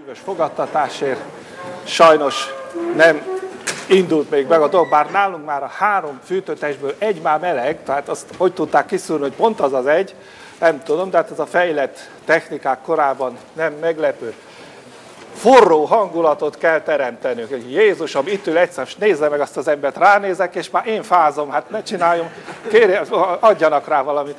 szíves fogadtatásért. Sajnos nem indult még meg a dolog, bár nálunk már a 3 fűtőtestből egy már meleg, tehát azt hogy tudták kiszűrni, hogy pont az az egy, nem tudom, de hát ez a fejlett technikák korában nem meglepő. Forró hangulatot kell teremtenünk, hogy Jézusom, itt ül egyszer, és nézze meg azt az embert, ránézek, és már én fázom, hát ne csináljam, kérje, adjanak rá valamit.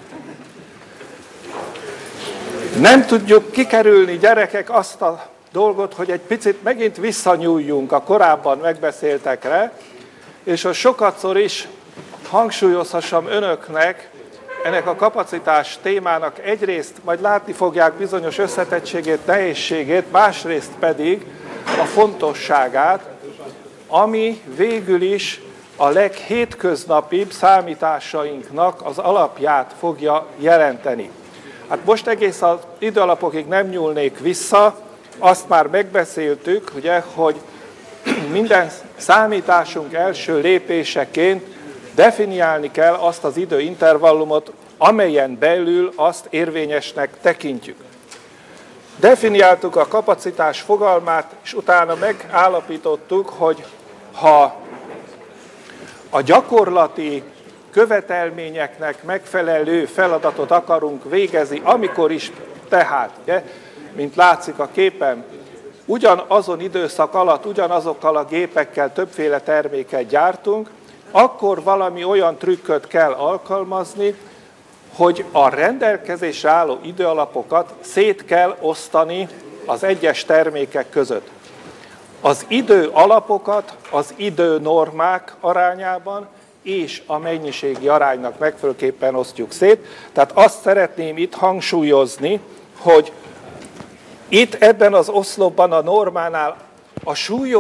Nem tudjuk kikerülni, gyerekek, azt a dolgot, hogy egy picit megint visszanyúljunk a korábban megbeszéltekre, és hogy sokatszor is hangsúlyozhassam önöknek ennek a kapacitás témának egyrészt majd látni fogják bizonyos összetettségét, nehézségét, másrészt pedig a fontosságát, ami végül is a leghétköznapibb számításainknak az alapját fogja jelenteni. Hát most egész az időalapokig nem nyúlnék vissza, azt már megbeszéltük, ugye, hogy minden számításunk első lépéseként definiálni kell azt az időintervallumot, amelyen belül azt érvényesnek tekintjük. Definiáltuk a kapacitás fogalmát, és utána megállapítottuk, hogy ha a gyakorlati követelményeknek megfelelő feladatot akarunk végezni, amikor is tehát, ugye, mint látszik a képen, ugyanazon időszak alatt, ugyanazokkal a gépekkel többféle terméket gyártunk, akkor valami olyan trükköt kell alkalmazni, hogy a rendelkezésre álló időalapokat szét kell osztani az egyes termékek között. Az időalapokat az időnormák arányában és a mennyiségi aránynak megfelelőképpen osztjuk szét. Tehát azt szeretném itt hangsúlyozni, hogy itt ebben az oszlopban a normánál a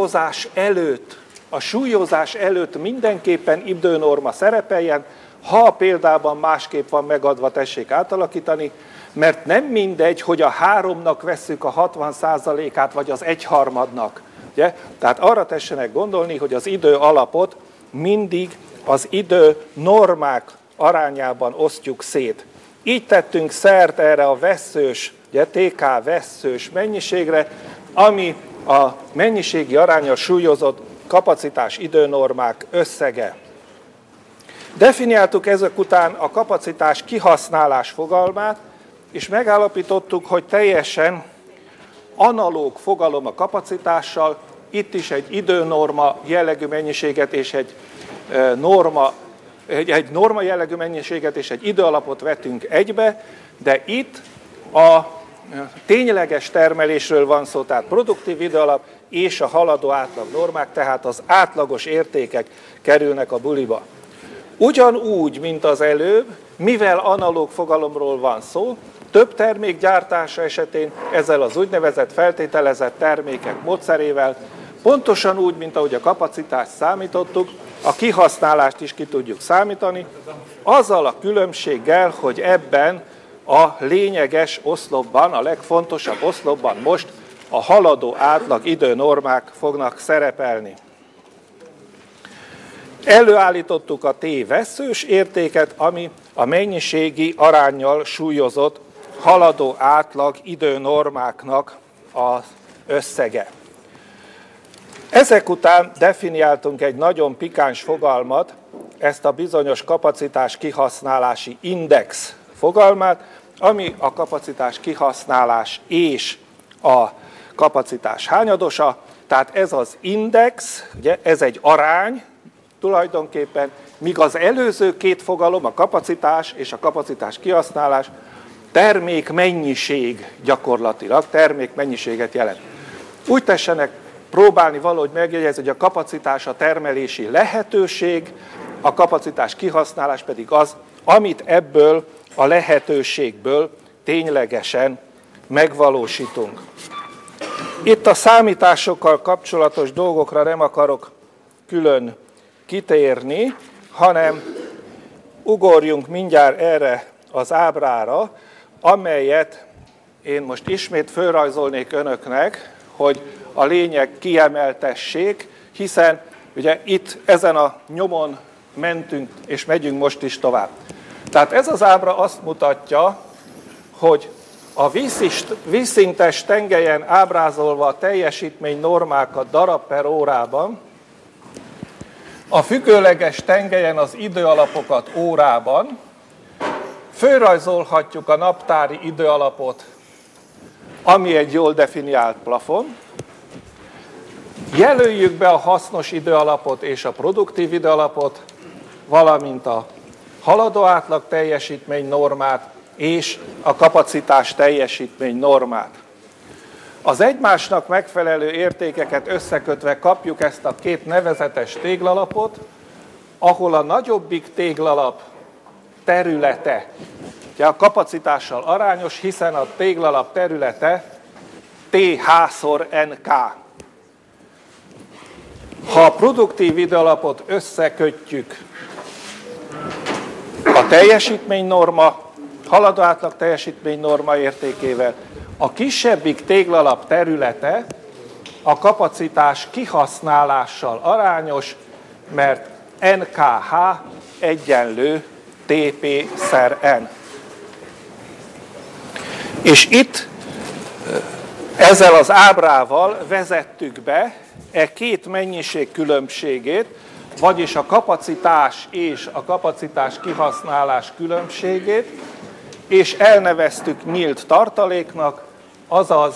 súlyozás előtt mindenképpen időnorma szerepeljen, ha a példában másképp van megadva, tessék átalakítani, mert nem mindegy, hogy a 3-nak vesszük a 60%-át, vagy az 1/3-nak. Ugye? Tehát arra tessenek gondolni, hogy az idő alapot mindig az idő normák arányában osztjuk szét. Így tettünk szert erre a vesszős, ugye, TK vesszős mennyiségre, ami a mennyiségi aránnyal súlyozott kapacitás időnormák összege. Definiáltuk ezek után a kapacitás kihasználás fogalmát, és megállapítottuk, hogy teljesen analóg fogalom a kapacitással, itt is egy időnorma jellegű mennyiséget és egy norma jellegű mennyiséget és egy időalapot vetünk egybe, de itt a tényleges termelésről van szó, tehát produktív időalap és a haladó átlag normák, tehát az átlagos értékek kerülnek a buliba. Ugyanúgy, mint az előbb, mivel analóg fogalomról van szó, több termék gyártása esetén ezzel az úgynevezett feltételezett termékek módszerével, pontosan úgy, mint ahogy a kapacitást számítottuk, a kihasználást is ki tudjuk számítani, azzal a különbséggel, hogy ebben a lényeges oszlopban, a legfontosabb oszlopban most a haladó átlag időnormák fognak szerepelni. Előállítottuk a T-vesszős értéket, ami a mennyiségi aránnyal súlyozott haladó átlag időnormáknak az összege. Ezek után definiáltunk egy nagyon pikáns fogalmat, ezt a bizonyos kapacitás kihasználási index fogalmát, ami a kapacitás kihasználás és a kapacitás hányadosa, tehát ez az index, ugye, ez egy arány tulajdonképpen, míg az előző két fogalom, a kapacitás és a kapacitás kihasználás termékmennyiség gyakorlatilag, termékmennyiséget jelent. Úgy tessenek próbálni valahogy megjegyezni, hogy a kapacitás a termelési lehetőség, a kapacitás kihasználás pedig az, amit ebből a lehetőségből ténylegesen megvalósítunk. Itt a számításokkal kapcsolatos dolgokra nem akarok külön kitérni, hanem ugorjunk mindjárt erre az ábrára, amelyet én most ismét fölrajzolnék önöknek, hogy a lényeg kiemeltessék, hiszen ugye itt ezen a nyomon mentünk, és megyünk most is tovább. Tehát ez az ábra azt mutatja, hogy a vízszintes tengelyen ábrázolva a teljesítmény normákat darab per órában, a függőleges tengelyen az időalapokat órában, fölrajzolhatjuk a naptári időalapot, ami egy jól definiált plafon, jelöljük be a hasznos időalapot és a produktív időalapot, valamint a haladó átlag teljesítmény normát és a kapacitás teljesítmény normát. Az egymásnak megfelelő értékeket összekötve kapjuk ezt a két nevezetes téglalapot, ahol a nagyobbik téglalap területe ugye a kapacitással arányos, hiszen a téglalap területe TH/NK. Ha a produktív időalapot összekötjük a teljesítménynorma, haladó átlag teljesítménynorma értékével, a kisebbik téglalap területe a kapacitás kihasználással arányos, mert NKH egyenlő TP/N. És itt ezzel az ábrával vezettük be e két mennyiség különbségét, vagyis a kapacitás és a kapacitás kihasználás különbségét, és elneveztük nyílt tartaléknak, azaz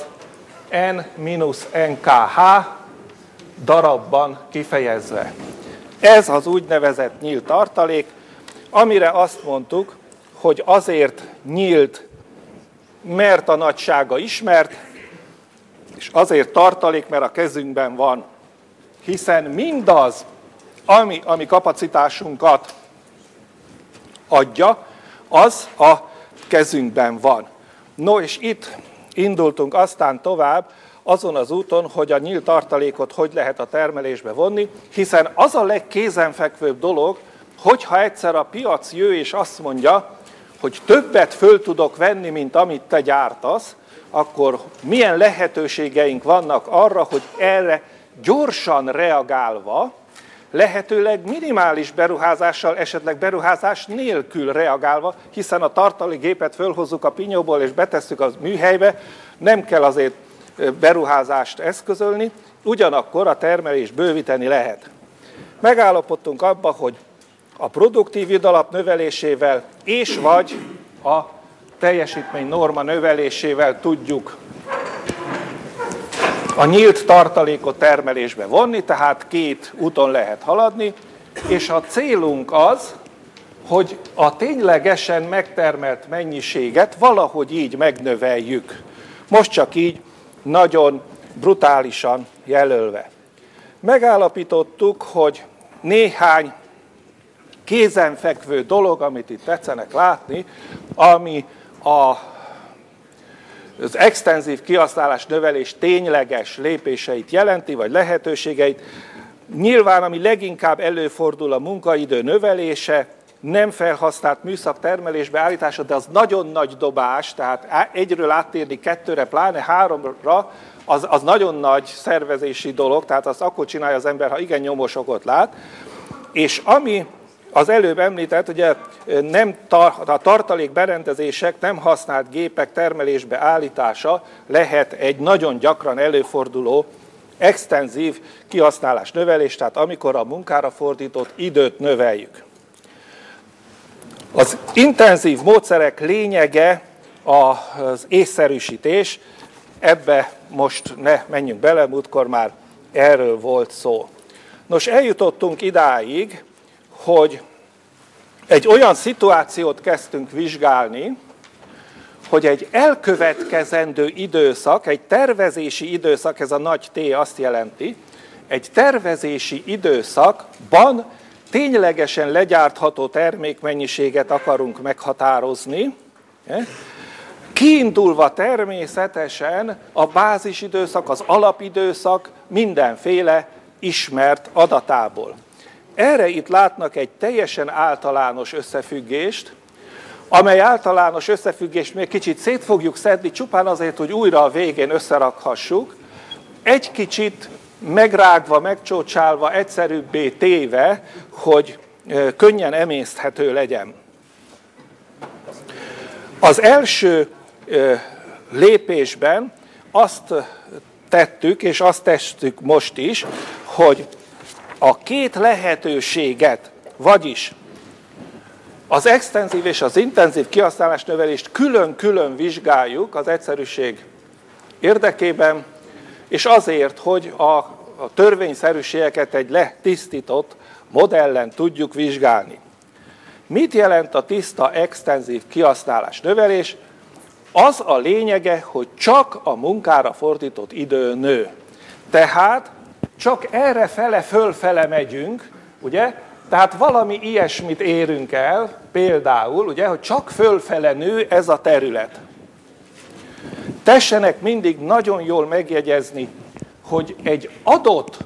N-NKH darabban kifejezve. Ez az úgynevezett nyílt tartalék, amire azt mondtuk, hogy azért nyílt, mert a nagysága ismert, és azért tartalék, mert a kezünkben van. Hiszen mindaz, ami kapacitásunkat adja, az a kezünkben van. No, és itt indultunk aztán tovább azon az úton, hogy a nyílt tartalékot hogy lehet a termelésbe vonni, hiszen az a legkézenfekvőbb dolog, hogyha egyszer a piac jön és azt mondja, hogy többet föl tudok venni, mint amit te gyártasz, akkor milyen lehetőségeink vannak arra, hogy erre gyorsan reagálva, lehetőleg minimális beruházással, esetleg beruházás nélkül reagálva, hiszen a tartalékgépet fölhozzuk a pinyóból és betesszük a műhelybe, nem kell azért beruházást eszközölni, ugyanakkor a termelést bővíteni lehet. Megállapodtunk abba, hogy a produktív időalap növelésével és vagy a teljesítmény norma növelésével tudjuk a nyílt tartalékot termelésbe vonni, tehát két úton lehet haladni, és a célunk az, hogy a ténylegesen megtermelt mennyiséget valahogy így megnöveljük. Most csak így nagyon brutálisan jelölve. Megállapítottuk, hogy néhány kézenfekvő dolog, amit itt tetszenek látni, ami az extenzív kihasználás növelés tényleges lépéseit jelenti, vagy lehetőségeit. Nyilván, ami leginkább előfordul, a munkaidő növelése, nem felhasznált műszak termelésbe állítása, de az nagyon nagy dobás, tehát egyről áttérni kettőre, pláne háromra, az nagyon nagy szervezési dolog, tehát azt akkor csinálja az ember, ha igen nyomos okot lát. És ami az előbb említett, ugye a tartalékberendezések, nem használt gépek termelésbe állítása lehet egy nagyon gyakran előforduló extenzív kihasználás növelés, tehát amikor a munkára fordított időt növeljük. Az intenzív módszerek lényege az észszerűsítés, ebbe most ne menjünk bele, múltkor már erről volt szó. Nos, eljutottunk idáig, hogy egy olyan szituációt kezdtünk vizsgálni, hogy egy elkövetkezendő időszak, egy tervezési időszak, ez a nagy T azt jelenti, egy tervezési időszakban ténylegesen legyártható termékmennyiséget akarunk meghatározni, kiindulva természetesen a bázisidőszak, az alapidőszak mindenféle ismert adatából. Erre itt látnak egy teljesen általános összefüggést, amely általános összefüggést még kicsit szét fogjuk szedni, csupán azért, hogy újra a végén összerakhassuk, egy kicsit megrágva, megcsócsálva, egyszerűbbé téve, hogy könnyen emészthető legyen. Az első lépésben azt tettük, és azt tesszük most is, hogy a két lehetőséget, vagyis az extenzív és az intenzív kihasználásnövelést külön-külön vizsgáljuk az egyszerűség érdekében, és azért, hogy a törvényszerűségeket egy letisztított modellen tudjuk vizsgálni. Mit jelent a tiszta extenzív kihasználásnövelés? Az a lényege, hogy csak a munkára fordított idő nő. Tehát csak errefele, fölfele megyünk, ugye? Tehát valami ilyesmit érünk el, például, ugye, hogy csak fölfele nő ez a terület. Tessenek mindig nagyon jól megjegyezni, hogy egy adott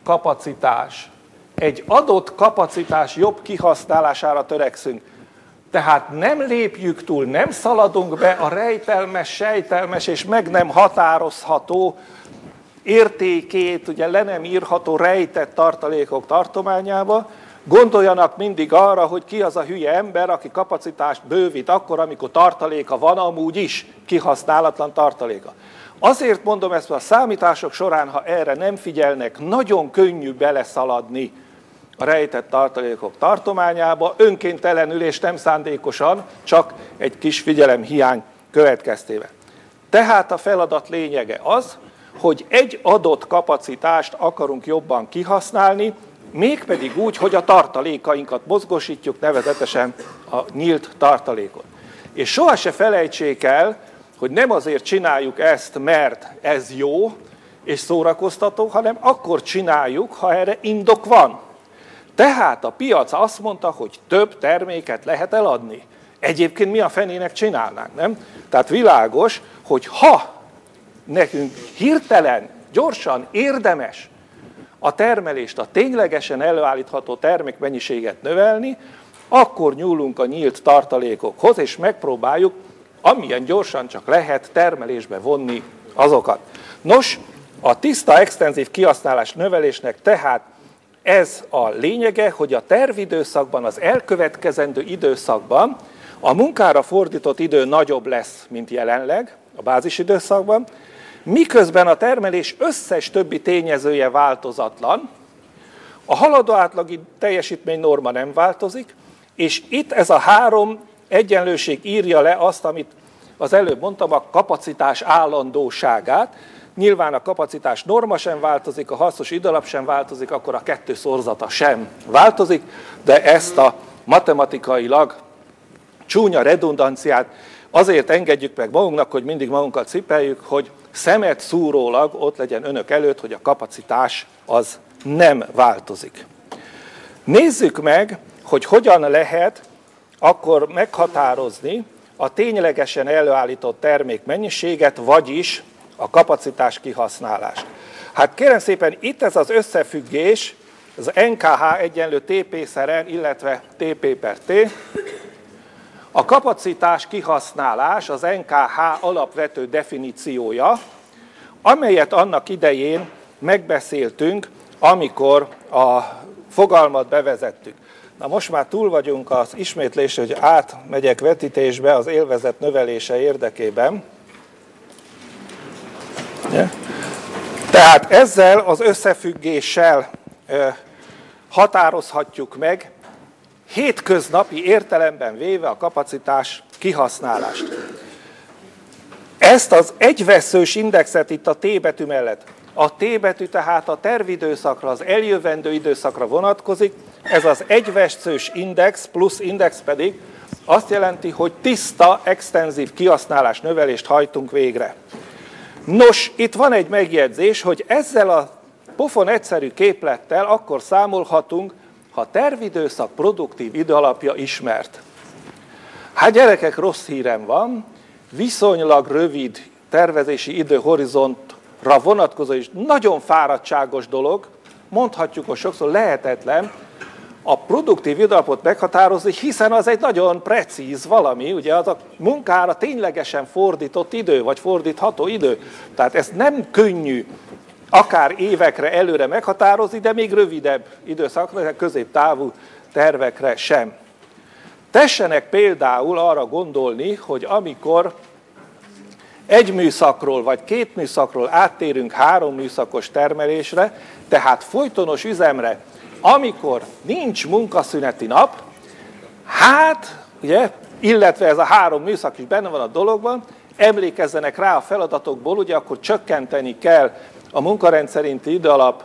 kapacitás jobb kihasználására törekszünk. Tehát nem lépjük túl, nem szaladunk be a rejtelmes, sejtelmes és meg nem határozható értékét, ugye le nem írható rejtett tartalékok tartományába. Gondoljanak mindig arra, hogy ki az a hülye ember, aki kapacitást bővít akkor, amikor tartaléka van, amúgy is kihasználatlan tartaléka. Azért mondom ezt, mert a számítások során, ha erre nem figyelnek, nagyon könnyű beleszaladni a rejtett tartalékok tartományába, önkéntelenül és nem szándékosan, csak egy kis figyelemhiány következtében. Tehát a feladat lényege az, hogy egy adott kapacitást akarunk jobban kihasználni, mégpedig úgy, hogy a tartalékainkat mozgósítjuk, nevezetesen a nyílt tartalékot. És soha se felejtsék el, hogy nem azért csináljuk ezt, mert ez jó és szórakoztató, hanem akkor csináljuk, ha erre indok van. Tehát a piac azt mondta, hogy több terméket lehet eladni. Egyébként mi a fenének csinálnánk, nem? Tehát világos, hogy ha nekünk hirtelen, gyorsan, érdemes a termelést, a ténylegesen előállítható termékmennyiséget növelni, akkor nyúlunk a nyílt tartalékokhoz, és megpróbáljuk, amilyen gyorsan csak lehet, termelésbe vonni azokat. Nos, a tiszta extenzív kihasználás növelésnek tehát ez a lényege, hogy a tervidőszakban, az elkövetkezendő időszakban a munkára fordított idő nagyobb lesz, mint jelenleg a bázisidőszakban, miközben a termelés összes többi tényezője változatlan, a haladó átlagi teljesítménynorma nem változik, és itt ez a három egyenlőség írja le azt, amit az előbb mondtam, a kapacitás állandóságát. Nyilván a kapacitás norma sem változik, a hasznos időalap sem változik, akkor a kettő szorzata sem változik, de ezt a matematikailag csúnya redundanciát azért engedjük meg magunknak, hogy mindig magunkat cipeljük, hogy szemet szúrólag ott legyen önök előtt, hogy a kapacitás az nem változik. Nézzük meg, hogy hogyan lehet akkor meghatározni a ténylegesen előállított termékmennyiséget, vagyis a kapacitás kihasználást. Hát kérem szépen, itt ez az összefüggés, az NKH egyenlő TP/N, illetve TP/T. A kapacitás kihasználás az NKH alapvető definíciója, amelyet annak idején megbeszéltünk, amikor a fogalmat bevezettük. Na most már túl vagyunk az ismétlés, hogy átmegyek vetítésbe az élvezet növelése érdekében. Tehát ezzel az összefüggéssel határozhatjuk meg hétköznapi értelemben véve a kapacitás kihasználást. Ezt az egyvesszős indexet itt a T betű mellett, a T betű tehát a tervidőszakra, az eljövendő időszakra vonatkozik, ez az egyvesszős index plusz index pedig azt jelenti, hogy tiszta, extenzív kihasználás növelést hajtunk végre. Nos, itt van egy megjegyzés, hogy ezzel a pofon egyszerű képlettel akkor számolhatunk, ha tervidőszak produktív időalapja ismert. Hát gyerekek, rossz hírem van, viszonylag rövid tervezési időhorizontra vonatkozó és nagyon fáradtságos dolog, mondhatjuk, hogy sokszor lehetetlen a produktív időalapot meghatározni, hiszen az egy nagyon precíz valami, ugye az a munkára ténylegesen fordított idő, vagy fordítható idő. Tehát ez nem könnyű akár évekre előre meghatározni, de még rövidebb időszakra, középtávú tervekre sem. Tessenek például arra gondolni, hogy amikor egy műszakról vagy 2 műszakról áttérünk 3 műszakos termelésre, tehát folytonos üzemre, amikor nincs munkaszüneti nap, hát, ugye, illetve ez a 3 műszak is benne van a dologban, emlékezzenek rá a feladatokból, ugye akkor csökkenteni kell a munkarend szerinti időalap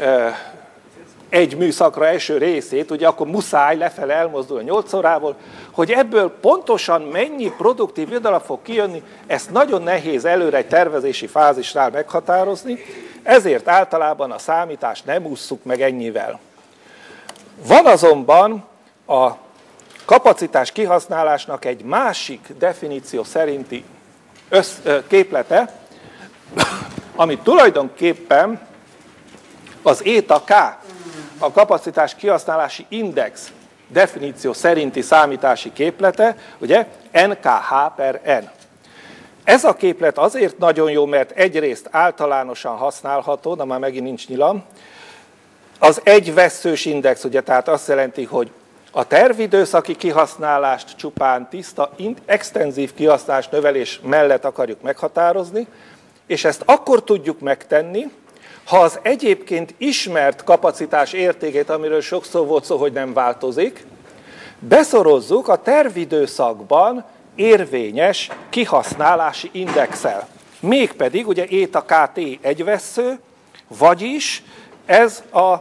egy műszakra eső részét, ugye akkor muszáj lefele elmozdulni 8 órával, hogy ebből pontosan mennyi produktív időalap fog kijönni, ezt nagyon nehéz előre egy tervezési fázisnál meghatározni, ezért általában a számítást nem ússzuk meg ennyivel. Van azonban a kapacitás kihasználásnak egy másik definíció szerinti képlete, ami tulajdonképpen az eta-K, a kapacitás kihasználási index definíció szerinti számítási képlete, ugye NKH/N. Ez a képlet azért nagyon jó, mert egyrészt általánosan használható, de már megint nincs nyilam. Az egyvesszős index, ugye, tehát azt jelenti, hogy a tervidőszaki kihasználást csupán tiszta, extenzív kihasználás növelés mellett akarjuk meghatározni, és ezt akkor tudjuk megtenni, ha az egyébként ismert kapacitás értékét, amiről sokszor volt szó, hogy nem változik, beszorozzuk a tervidőszakban érvényes kihasználási indexel. Mégpedig ugye eta-KT egyvessző, vagyis ez a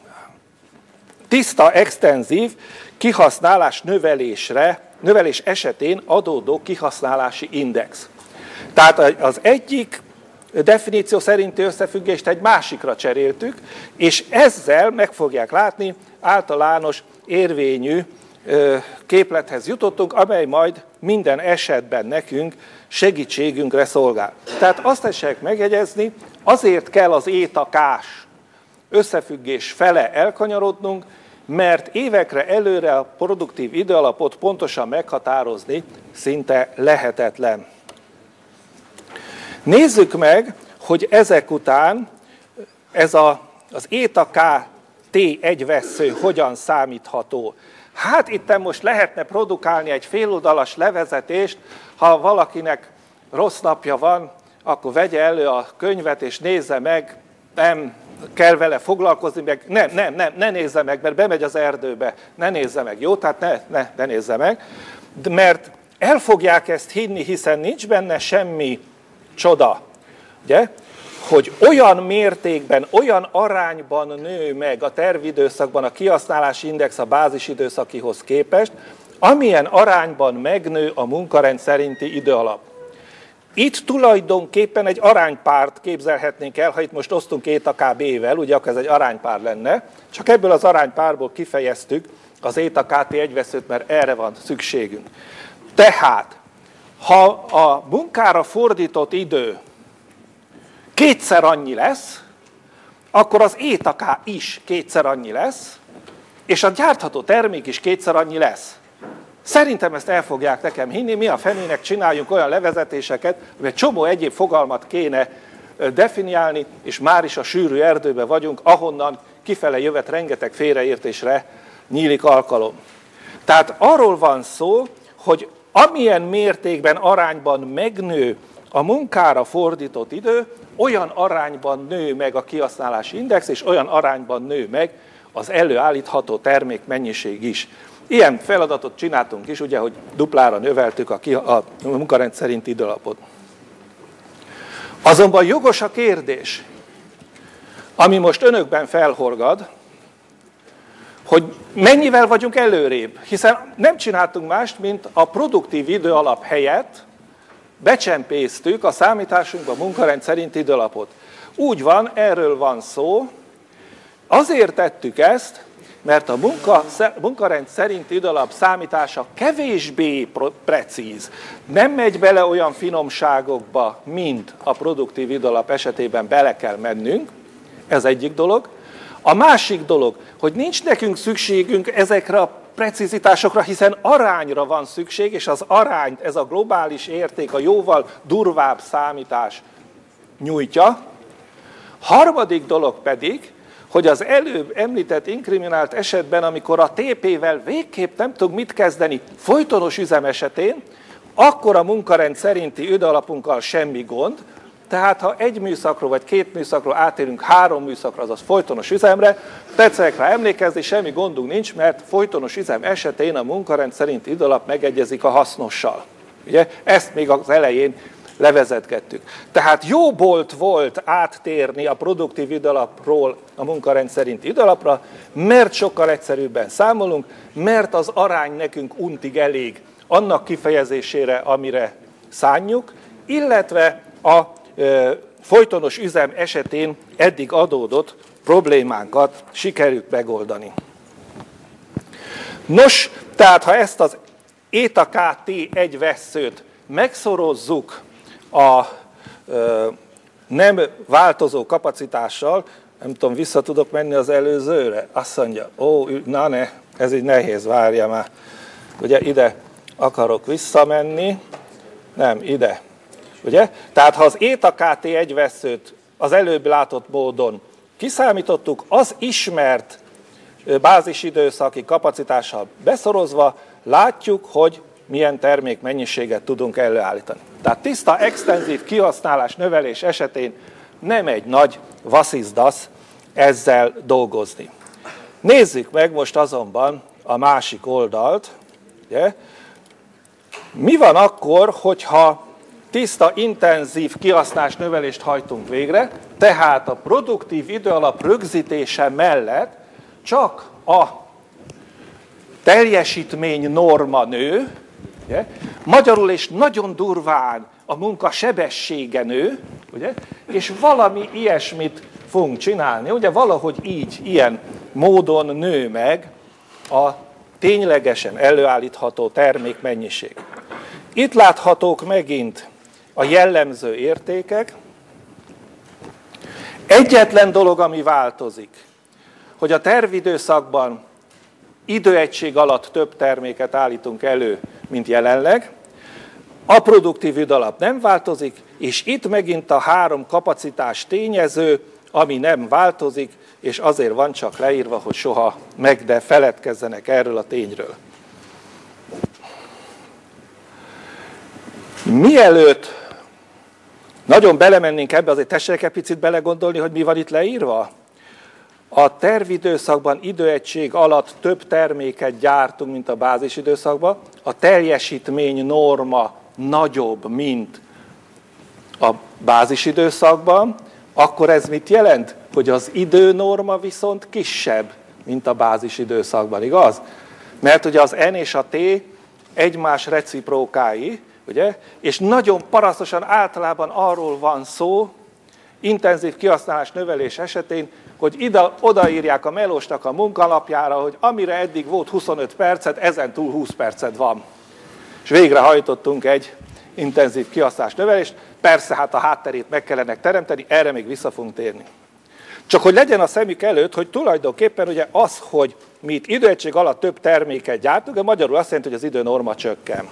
tiszta, extenzív kihasználás növelés esetén adódó kihasználási index. Tehát az egyik definíció szerinti összefüggést egy másikra cseréltük, és ezzel meg fogják látni, általános érvényű képlethez jutottunk, amely majd minden esetben nekünk segítségünkre szolgál. Tehát azt tessék megjegyezni, azért kell az eta-K-s összefüggés fele elkanyarodnunk, mert évekre előre a produktív időalapot pontosan meghatározni szinte lehetetlen. Nézzük meg, hogy ezek után ez az eta-KT egyvessző hogyan számítható. Hát itt most lehetne produkálni egy féloldalas levezetést, ha valakinek rossz napja van, akkor vegye elő a könyvet és nézze meg, nem kell vele foglalkozni, meg ne nézze meg, mert bemegy az erdőbe, ne nézze meg, jó? Tehát ne nézze meg, mert el fogják ezt hinni, hiszen nincs benne semmi csoda, ugye? Hogy olyan mértékben, olyan arányban nő meg a tervidőszakban a kihasználási index a bázisidőszakihoz képest, amilyen arányban megnő a munkarend szerinti időalap. Itt tulajdonképpen egy aránypárt képzelhetnénk el, ha itt most osztunk eta-KB-vel, ugye akkor ez egy aránypár lenne, csak ebből az aránypárból kifejeztük az eta-KT egyveszőt, mert erre van szükségünk. Tehát, ha a munkára fordított idő kétszer annyi lesz, akkor az eta-K is kétszer annyi lesz, és a gyártható termék is kétszer annyi lesz. Szerintem ezt el fogják nekem hinni, mi a fenének csináljunk olyan levezetéseket, hogy egy csomó egyéb fogalmat kéne definiálni, és már is a sűrű erdőben vagyunk, ahonnan kifele jövet rengeteg félreértésre nyílik alkalom. Tehát arról van szó, hogy amilyen mértékben arányban megnő a munkára fordított idő, olyan arányban nő meg a kihasználási index, és olyan arányban nő meg az előállítható termékmennyiség is. Ilyen feladatot csináltunk is, ugye, hogy duplára növeltük a munkarend szerinti időalapot. Azonban jogos a kérdés, ami most önökben felhorgad, hogy mennyivel vagyunk előrébb, hiszen nem csináltunk mást, mint a produktív időalap helyett becsempésztük a számításunkba a munkarend szerinti időalapot. Úgy van, erről van szó, azért tettük ezt, mert a munkarend szerinti időalap számítása kevésbé precíz, nem megy bele olyan finomságokba, mint a produktív időalap esetében bele kell mennünk, ez egyik dolog. A másik dolog, hogy nincs nekünk szükségünk ezekre a precizitásokra, hiszen arányra van szükség, és az arányt, ez a globális érték, a jóval durvább számítás nyújtja. Harmadik dolog pedig, hogy az előbb említett inkriminált esetben, amikor a TP-vel végképp nem tudunk mit kezdeni folytonos üzem esetén, akkor a munkarend szerinti időalapunkkal semmi gond, tehát ha egy műszakról vagy két műszakról átérünk 3 műszakra, azaz folytonos üzemre, tetszenek rá emlékezni, semmi gondunk nincs, mert folytonos üzem esetén a munkarend szerinti időalap megegyezik a hasznossal. Ugye? Ezt még az elején levezetgettük. Tehát jó bolt volt áttérni a produktív időalapról a munkarend szerinti időalapra, mert sokkal egyszerűbben számolunk, mert az arány nekünk untig elég annak kifejezésére, amire szánjuk, illetve a folytonos üzem esetén eddig adódott problémánkat sikerült megoldani. Nos, tehát ha ezt az eta-kt1 vesszőt megszorozzuk a nem változó kapacitással, nem tudom, vissza tudok menni az előzőre? Azt mondja, na ne, ez így nehéz, várja már. Ugye ide akarok visszamenni, nem, ide. Ugye? Tehát ha az eta-kt1 vesszőt az előbb látott módon kiszámítottuk, az ismert bázisidőszaki kapacitással beszorozva, látjuk, hogy milyen termékmennyiséget tudunk előállítani. Tehát tiszta, extenzív kihasználás növelés esetén nem egy nagy vasszizdasz ezzel dolgozni. Nézzük meg most azonban a másik oldalt. Ugye? Mi van akkor, hogyha tiszta, intenzív kihasználás növelést hajtunk végre, tehát a produktív időalap rögzítése mellett csak a teljesítmény norma nő, ugye? Magyarul és nagyon durván a munka sebessége nő, ugye? És valami ilyesmit fogunk csinálni, ugye valahogy így, ilyen módon nő meg a ténylegesen előállítható termékmennyiség. Itt láthatók megint a jellemző értékek. Egyetlen dolog, ami változik, hogy a tervidőszakban időegység alatt több terméket állítunk elő, mint jelenleg. A produktív időalap nem változik, és itt megint a 3 kapacitás tényező, ami nem változik, és azért van csak leírva, hogy soha meg ne feledkezzenek erről a tényről. Mielőtt nagyon belemennénk ebbe, azért tessék egy picit belegondolni, hogy mi van itt leírva. A tervidőszakban időegység alatt több terméket gyártunk, mint a bázisidőszakban. A teljesítmény norma nagyobb, mint a bázisidőszakban. Akkor ez mit jelent? Hogy az időnorma viszont kisebb, mint a bázisidőszakban, igaz? Mert ugye az N és a T egymás reciprokái, ugye? És nagyon parasztosan általában arról van szó, intenzív kihasználás növelés esetén, hogy odaírják a melósnak a munkalapjára, hogy amire eddig volt 25 percet, ezen túl 20 percet van. És végrehajtottunk egy intenzív kihasználás növelést, persze hát a hátterét meg kellene teremteni, erre még vissza fogunk térni. Csak hogy legyen a szemük előtt, hogy tulajdonképpen ugye az, hogy mi itt időegység alatt több terméket gyártunk, de magyarul azt jelenti, hogy az időnorma csökken.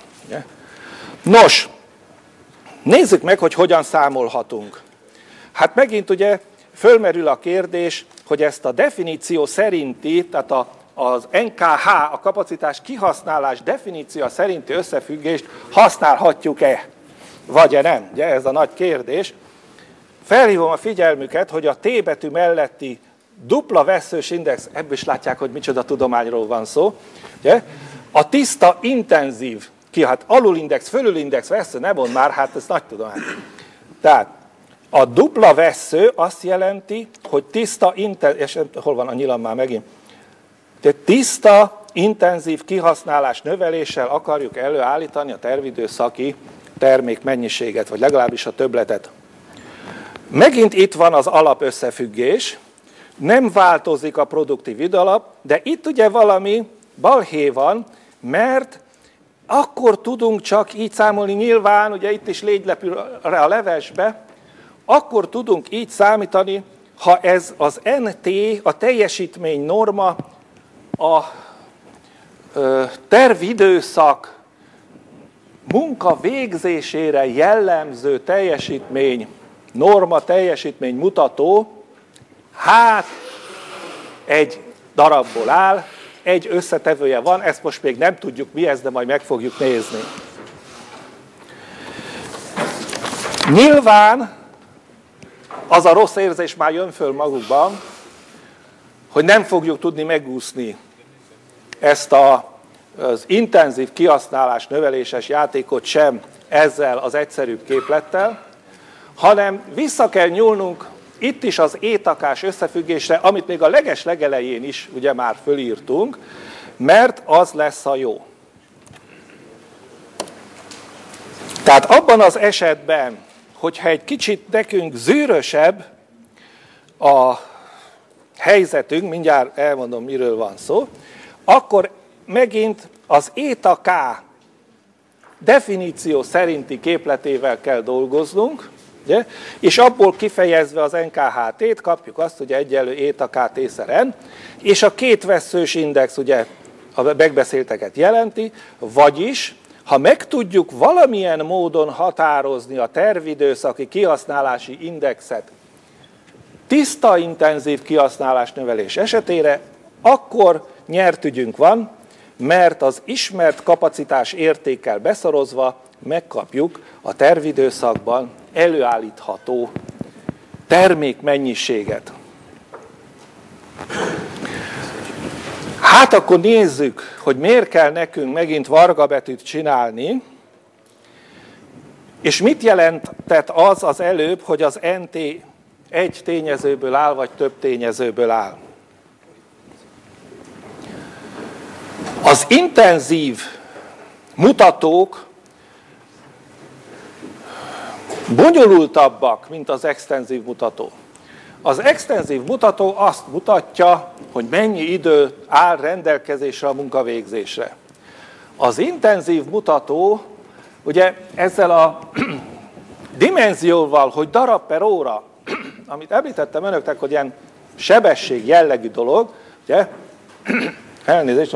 Nos, nézzük meg, hogy hogyan számolhatunk. Hát megint ugye fölmerül a kérdés, hogy ezt a definíció szerinti, tehát az NKH, a kapacitás kihasználás definíció szerinti összefüggést használhatjuk-e, vagy nem? Ugye ez a nagy kérdés. Felhívom a figyelmüket, hogy a T betű melletti dupla vesszős index, ebből is látják, hogy micsoda tudományról van szó, ugye? A tiszta, intenzív, hát alulindex, fölülindex, vessző, nem mond már, hát ez nagy tudomány. Tehát a dupla vessző azt jelenti, hogy tiszta, és hol van a nyilam már megint? Tehát tiszta, intenzív kihasználás növeléssel akarjuk előállítani a tervidőszaki termékmennyiséget, vagy legalábbis a többletet. Megint itt van az alapösszefüggés, nem változik a produktív időalap, de itt ugye valami balhé van, mert akkor tudunk csak így számolni, nyilván, ugye itt is légy lepül a levesbe, akkor tudunk így számítani, ha ez az NT, a teljesítmény norma, a tervidőszak munka végzésére jellemző teljesítmény norma, teljesítmény mutató, hát egy darabból áll, egy összetevője van, ezt most még nem tudjuk mi ez, de majd meg fogjuk nézni. Nyilván az a rossz érzés már jön föl magukban, hogy nem fogjuk tudni megúszni ezt az intenzív kihasználás növeléses játékot sem ezzel az egyszerűbb képlettel, hanem vissza kell nyúlnunk itt is az étakás összefüggésre, amit még a legelején is ugye már fölírtunk, mert az lesz a jó. Tehát abban az esetben, hogyha egy kicsit nekünk zűrösebb a helyzetünk, mindjárt elmondom, miről van szó, akkor megint az eta K definíció szerinti képletével kell dolgoznunk, ugye? És abból kifejezve az NKHT-t kapjuk azt, hogy egyenlő eta K T-szer N, és a két vesszős index ugye a megbeszélteket jelenti, vagyis ha meg tudjuk valamilyen módon határozni a tervidőszaki kihasználási indexet tiszta intenzív kihasználás növelés esetére, akkor nyert ügyünk van, mert az ismert kapacitás értékkel beszorozva megkapjuk a tervidőszakban előállítható termékmennyiséget. Hát akkor nézzük, hogy miért kell nekünk megint vargabetűt csinálni, és mit jelentett az előbb, hogy az NT egy tényezőből áll, vagy több tényezőből áll. Az intenzív mutatók bonyolultabbak, mint az extenzív mutató. Az extenzív mutató azt mutatja, hogy mennyi idő áll rendelkezésre a munkavégzésre. Az intenzív mutató, ugye ezzel a dimenzióval, hogy darab per óra, amit említettem önöknek, hogy ilyen sebesség jellegű dolog, ugye, elnézést,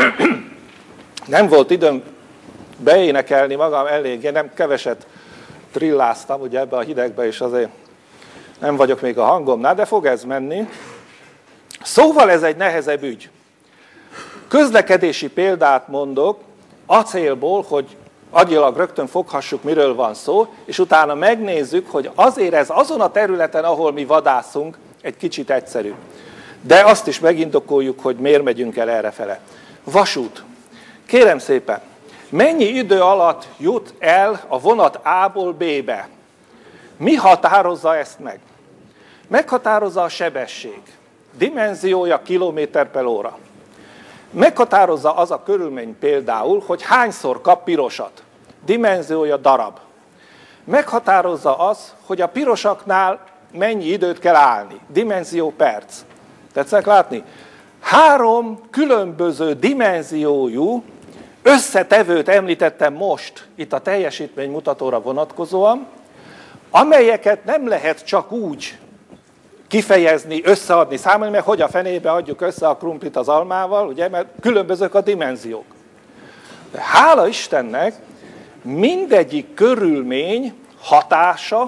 nem volt időm beénekelni magam eléggé, nem keveset trilláztam ugye ebbe a hidegbe, és azért nem vagyok még a hangomnál, de fog ez menni. Szóval ez egy nehezebb ügy. Közlekedési példát mondok, a célból, hogy agyilag rögtön foghassuk, miről van szó, és utána megnézzük, hogy azért ez azon a területen, ahol mi vadászunk, egy kicsit egyszerű. De azt is megindokoljuk, hogy miért megyünk el errefele. Vasút. Kérem szépen, mennyi idő alatt jut el a vonat A-ból B-be? Mi határozza ezt meg? Meghatározza a sebesség. Dimenziója kilométer per óra. Meghatározza az a körülmény például, hogy hányszor kap pirosat. Dimenziója darab. Meghatározza az, hogy a pirosaknál mennyi időt kell állni. Dimenzió perc. Tetszik látni? 3 különböző dimenziójú összetevőt említettem most itt a teljesítménymutatóra vonatkozóan, amelyeket nem lehet csak úgy kifejezni, összeadni, számolni, mert hogy a fenébe adjuk össze a krumplit az almával, ugye, mert különbözők a dimenziók. De hála Istennek mindegyik körülmény hatása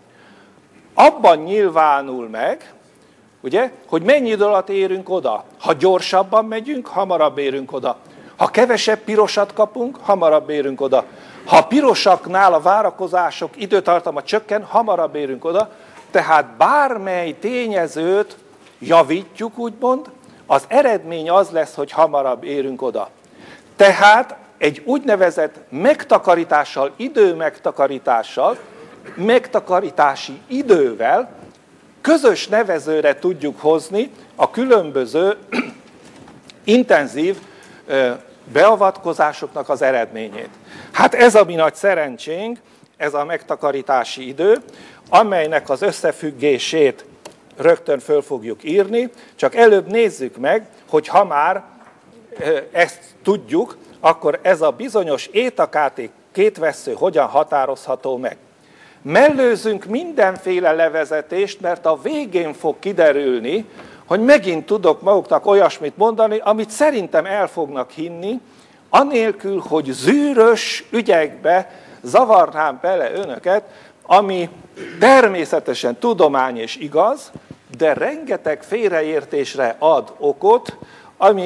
abban nyilvánul meg, ugye, hogy mennyi idő alatt érünk oda. Ha gyorsabban megyünk, hamarabb érünk oda. Ha kevesebb pirosat kapunk, hamarabb érünk oda. Ha a pirosaknál a várakozások időtartama csökken, hamarabb érünk oda. Tehát bármely tényezőt javítjuk, úgymond, az eredmény az lesz, hogy hamarabb érünk oda. Tehát egy úgynevezett megtakarítással, időmegtakarítással, megtakarítási idővel közös nevezőre tudjuk hozni a különböző intenzív beavatkozásoknak az eredményét. Hát ez a mi nagy szerencsénk, ez a megtakarítási idő, amelynek az összefüggését rögtön föl fogjuk írni, csak előbb nézzük meg, hogy ha már ezt tudjuk, akkor ez a bizonyos eta-kt két vessző hogyan határozható meg. Mellőzünk mindenféle levezetést, mert a végén fog kiderülni, hogy megint tudok maguknak olyasmit mondani, amit szerintem el fognak hinni, anélkül, hogy zűrös ügyekbe zavarnám bele önöket, ami természetesen tudomány és igaz, de rengeteg félreértésre ad okot, amik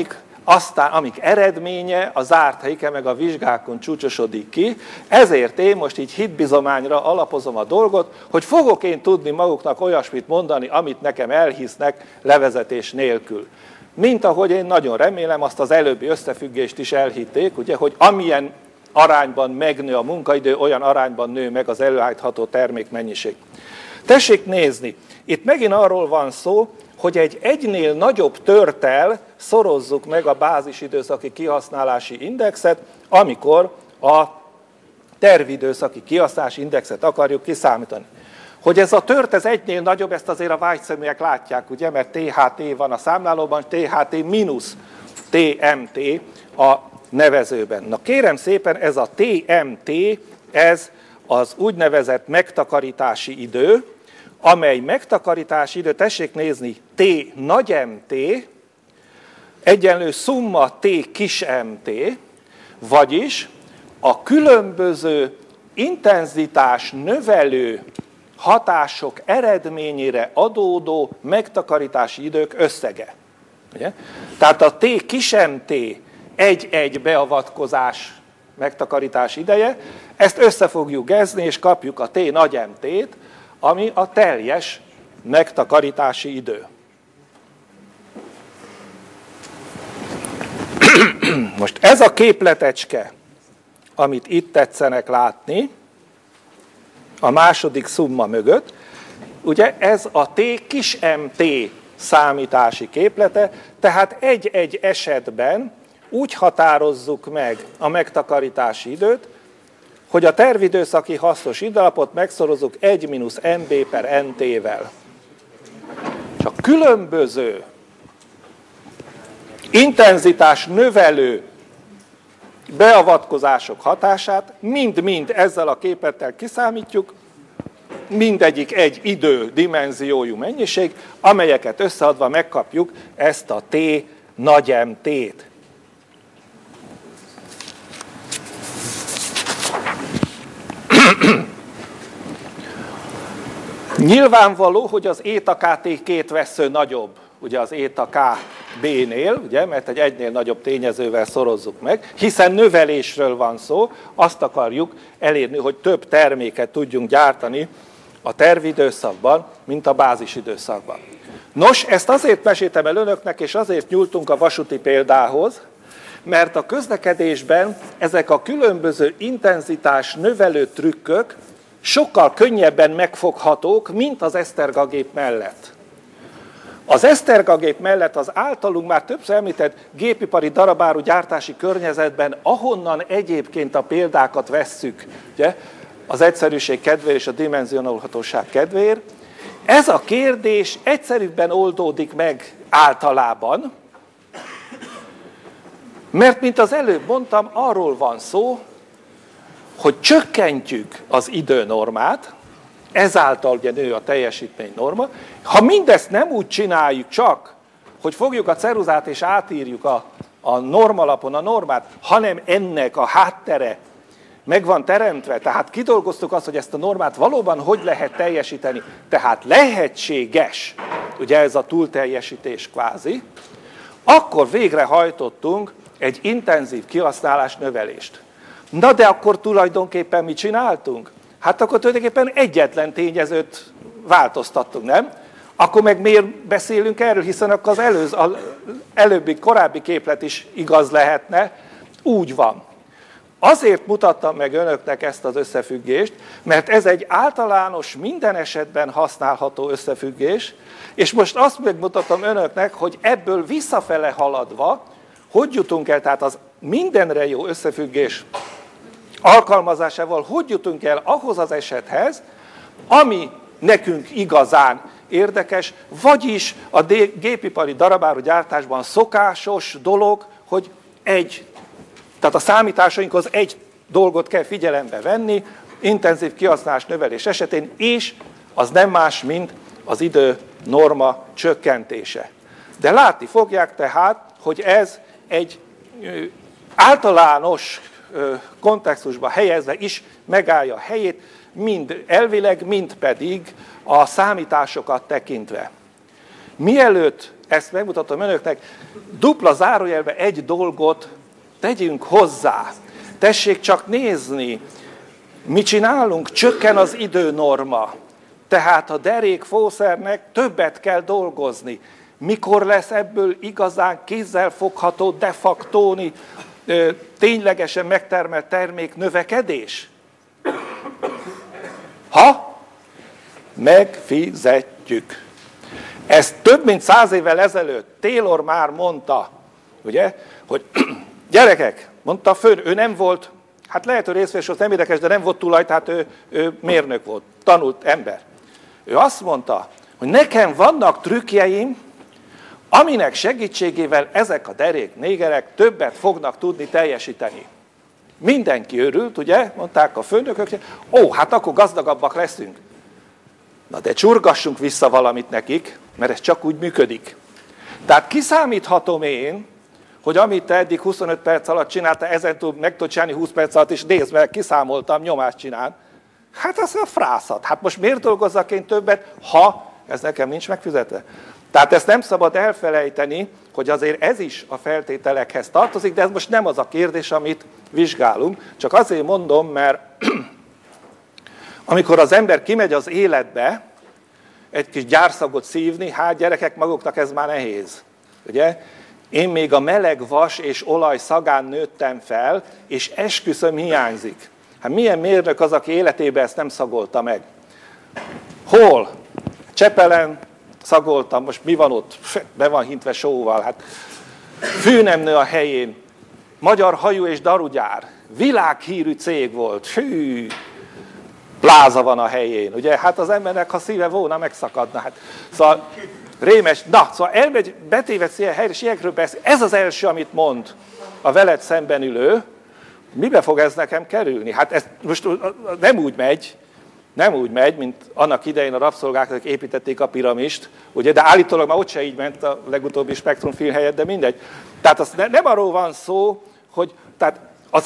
aztán amik eredménye a zárt helyiken meg a vizsgákon csúcsosodik ki, ezért én most így hitbizományra alapozom a dolgot, hogy fogok én tudni maguknak olyasmit mondani, amit nekem elhisznek levezetés nélkül. Mint ahogy én nagyon remélem, azt az előbbi összefüggést is elhitték, ugye, hogy amilyen arányban megnő a munkaidő, olyan arányban nő meg az előállítható termékmennyiség. Tessék nézni, itt megint arról van szó, hogy egy egynél nagyobb törttel szorozzuk meg a bázisidőszaki kihasználási indexet, amikor a tervidőszaki kihasználási indexet akarjuk kiszámítani. Hogy ez a tört, ez egynél nagyobb, ezt azért a vágyszeműek látják, ugye, mert THT van a számlálóban, THT mínusz TMT a nevezőben. Na kérem szépen, ez a TMT, ez az úgynevezett megtakarítási idő, amely megtakarítási idő, tessék nézni, T nagy MT, egyenlő szumma T kis MT, vagyis a különböző intenzitás növelő hatások eredményére adódó megtakarítási idők összege. Ugye? Tehát a T kis MT egy-egy beavatkozás megtakarítás ideje, ezt össze fogjuk gezni, és kapjuk a T nagy MT-t, ami a teljes megtakarítási idő. Most ez a képletecske, amit itt tetszenek látni, a második szumma mögött, ugye ez a T kis mt számítási képlete, tehát egy-egy esetben úgy határozzuk meg a megtakarítási időt, hogy a tervidőszaki hasznos időalapot megszorozzuk 1-MB/NT-vel. Csak különböző intenzitás növelő beavatkozások hatását mind-mind ezzel a képlettel kiszámítjuk, mindegyik egy idő dimenziójú mennyiség, amelyeket összeadva megkapjuk ezt a T nagy MT-t. Nyilvánvaló, hogy az ÉTA-KT két vesző nagyobb, ugye az ÉTA-KB-nél, ugye, mert egy egynél nagyobb tényezővel szorozzuk meg, hiszen növelésről van szó, azt akarjuk elérni, hogy több terméket tudjunk gyártani a tervidőszakban, mint a bázisidőszakban. Nos, ezt azért meséltem el önöknek, és azért nyúltunk a vasúti példához, mert a közlekedésben ezek a különböző intenzitás növelő trükkök sokkal könnyebben megfoghatók, mint az esztergagép mellett. Az esztergagép mellett az általunk már többször említett gépipari darabáru gyártási környezetben, ahonnan egyébként a példákat vesszük, ugye, az egyszerűség kedvéért és a dimenzionálhatóság kedvéért, ez a kérdés egyszerűbben oldódik meg általában, mert, mint az előbb mondtam, arról van szó, hogy csökkentjük az időnormát, ezáltal ugye nő a teljesítménynorma. Ha mindezt nem úgy csináljuk csak, hogy fogjuk a ceruzát és átírjuk a normalapon a normát, hanem ennek a háttere meg van teremtve, tehát kidolgoztuk azt, hogy ezt a normát valóban hogy lehet teljesíteni, tehát lehetséges, ugye ez a túlteljesítés kvázi, akkor végrehajtottunk egy intenzív kihasználás növelést. Na de akkor tulajdonképpen mit csináltunk? Hát akkor tulajdonképpen egyetlen tényezőt változtattunk, nem? Akkor meg miért beszélünk erről, hiszen akkor az előbbi, korábbi képlet is igaz lehetne. Úgy van. Azért mutattam meg önöknek ezt az összefüggést, mert ez egy általános, minden esetben használható összefüggés, és most azt megmutatom önöknek, hogy ebből visszafele haladva, hogy jutunk el, tehát az mindenre jó összefüggés alkalmazásával, hogy jutunk el ahhoz az esethez, ami nekünk igazán érdekes, vagyis a gépipari darabáru gyártásban szokásos dolog, hogy tehát a számításainkhoz egy dolgot kell figyelembe venni, intenzív kihasználás növelés esetén, és az nem más, mint az idő norma csökkentése. De látni fogják tehát, hogy ez egy általános kontextusba helyezve is megállja a helyét, mind elvileg, mind pedig a számításokat tekintve. Mielőtt ezt megmutatom önöknek, dupla zárójelbe egy dolgot tegyünk hozzá. Tessék csak nézni, mit csinálunk, csökken az időnorma. Tehát a derékfószernek többet kell dolgozni. Mikor lesz ebből igazán kézzelfogható, de factóni, ténylegesen megtermelt termék növekedés? Ha megfizetjük. Ezt több mint 100 évvel ezelőtt Taylor már mondta, ugye, hogy gyerekek, mondta a főn, ő nem volt, hát lehet, hogy részvényes, nem érdekes, de nem volt tulaj, tehát ő mérnök volt, tanult ember. Ő azt mondta, hogy nekem vannak trükkjeim, aminek segítségével ezek a derék négerek többet fognak tudni teljesíteni. Mindenki örült, ugye, mondták a főnökök, hát akkor gazdagabbak leszünk. Na de csurgassunk vissza valamit nekik, mert ez csak úgy működik. Tehát kiszámíthatom én, hogy amit te eddig 25 perc alatt csináltál, ezentúl meg tudod csinálni 20 perc alatt, és nézd meg, kiszámoltam, nyomást csinál. Hát az a frászat. Hát most miért dolgozzak én többet, ha ez nekem nincs megfizetve? Tehát ezt nem szabad elfelejteni, hogy azért ez is a feltételekhez tartozik, de ez most nem az a kérdés, amit vizsgálunk. Csak azért mondom, mert amikor az ember kimegy az életbe, egy kis gyárszagot szívni, hát gyerekek, maguknak ez már nehéz. Ugye? Én még a meleg vas és olaj szagán nőttem fel, és esküszöm hiányzik. Hát milyen mérnök az, aki életében ezt nem szagolta meg? Hol? Csepelen szagoltam, most mi van ott? Be van hintve sóval. Hát fűnemnő a helyén, magyar hajú és darugyár, világhírű cég volt. Hű, pláza van a helyén, ugye? Hát az embernek, ha szíve volna, megszakadna. Hát, szóval rémes, szóval elmegy, betévedsz ilyen helyre, és ilyenekről beszél. Ez az első, amit mond a veled szemben ülő, mibe fog ez nekem kerülni? Hát ez most nem úgy megy, mint annak idején a rabszolgáknak építették a piramist, ugye, de állítólag már ott se így ment a legutóbbi Spektrum film helyett, de mindegy. Tehát az nem arról van szó, hogy tehát az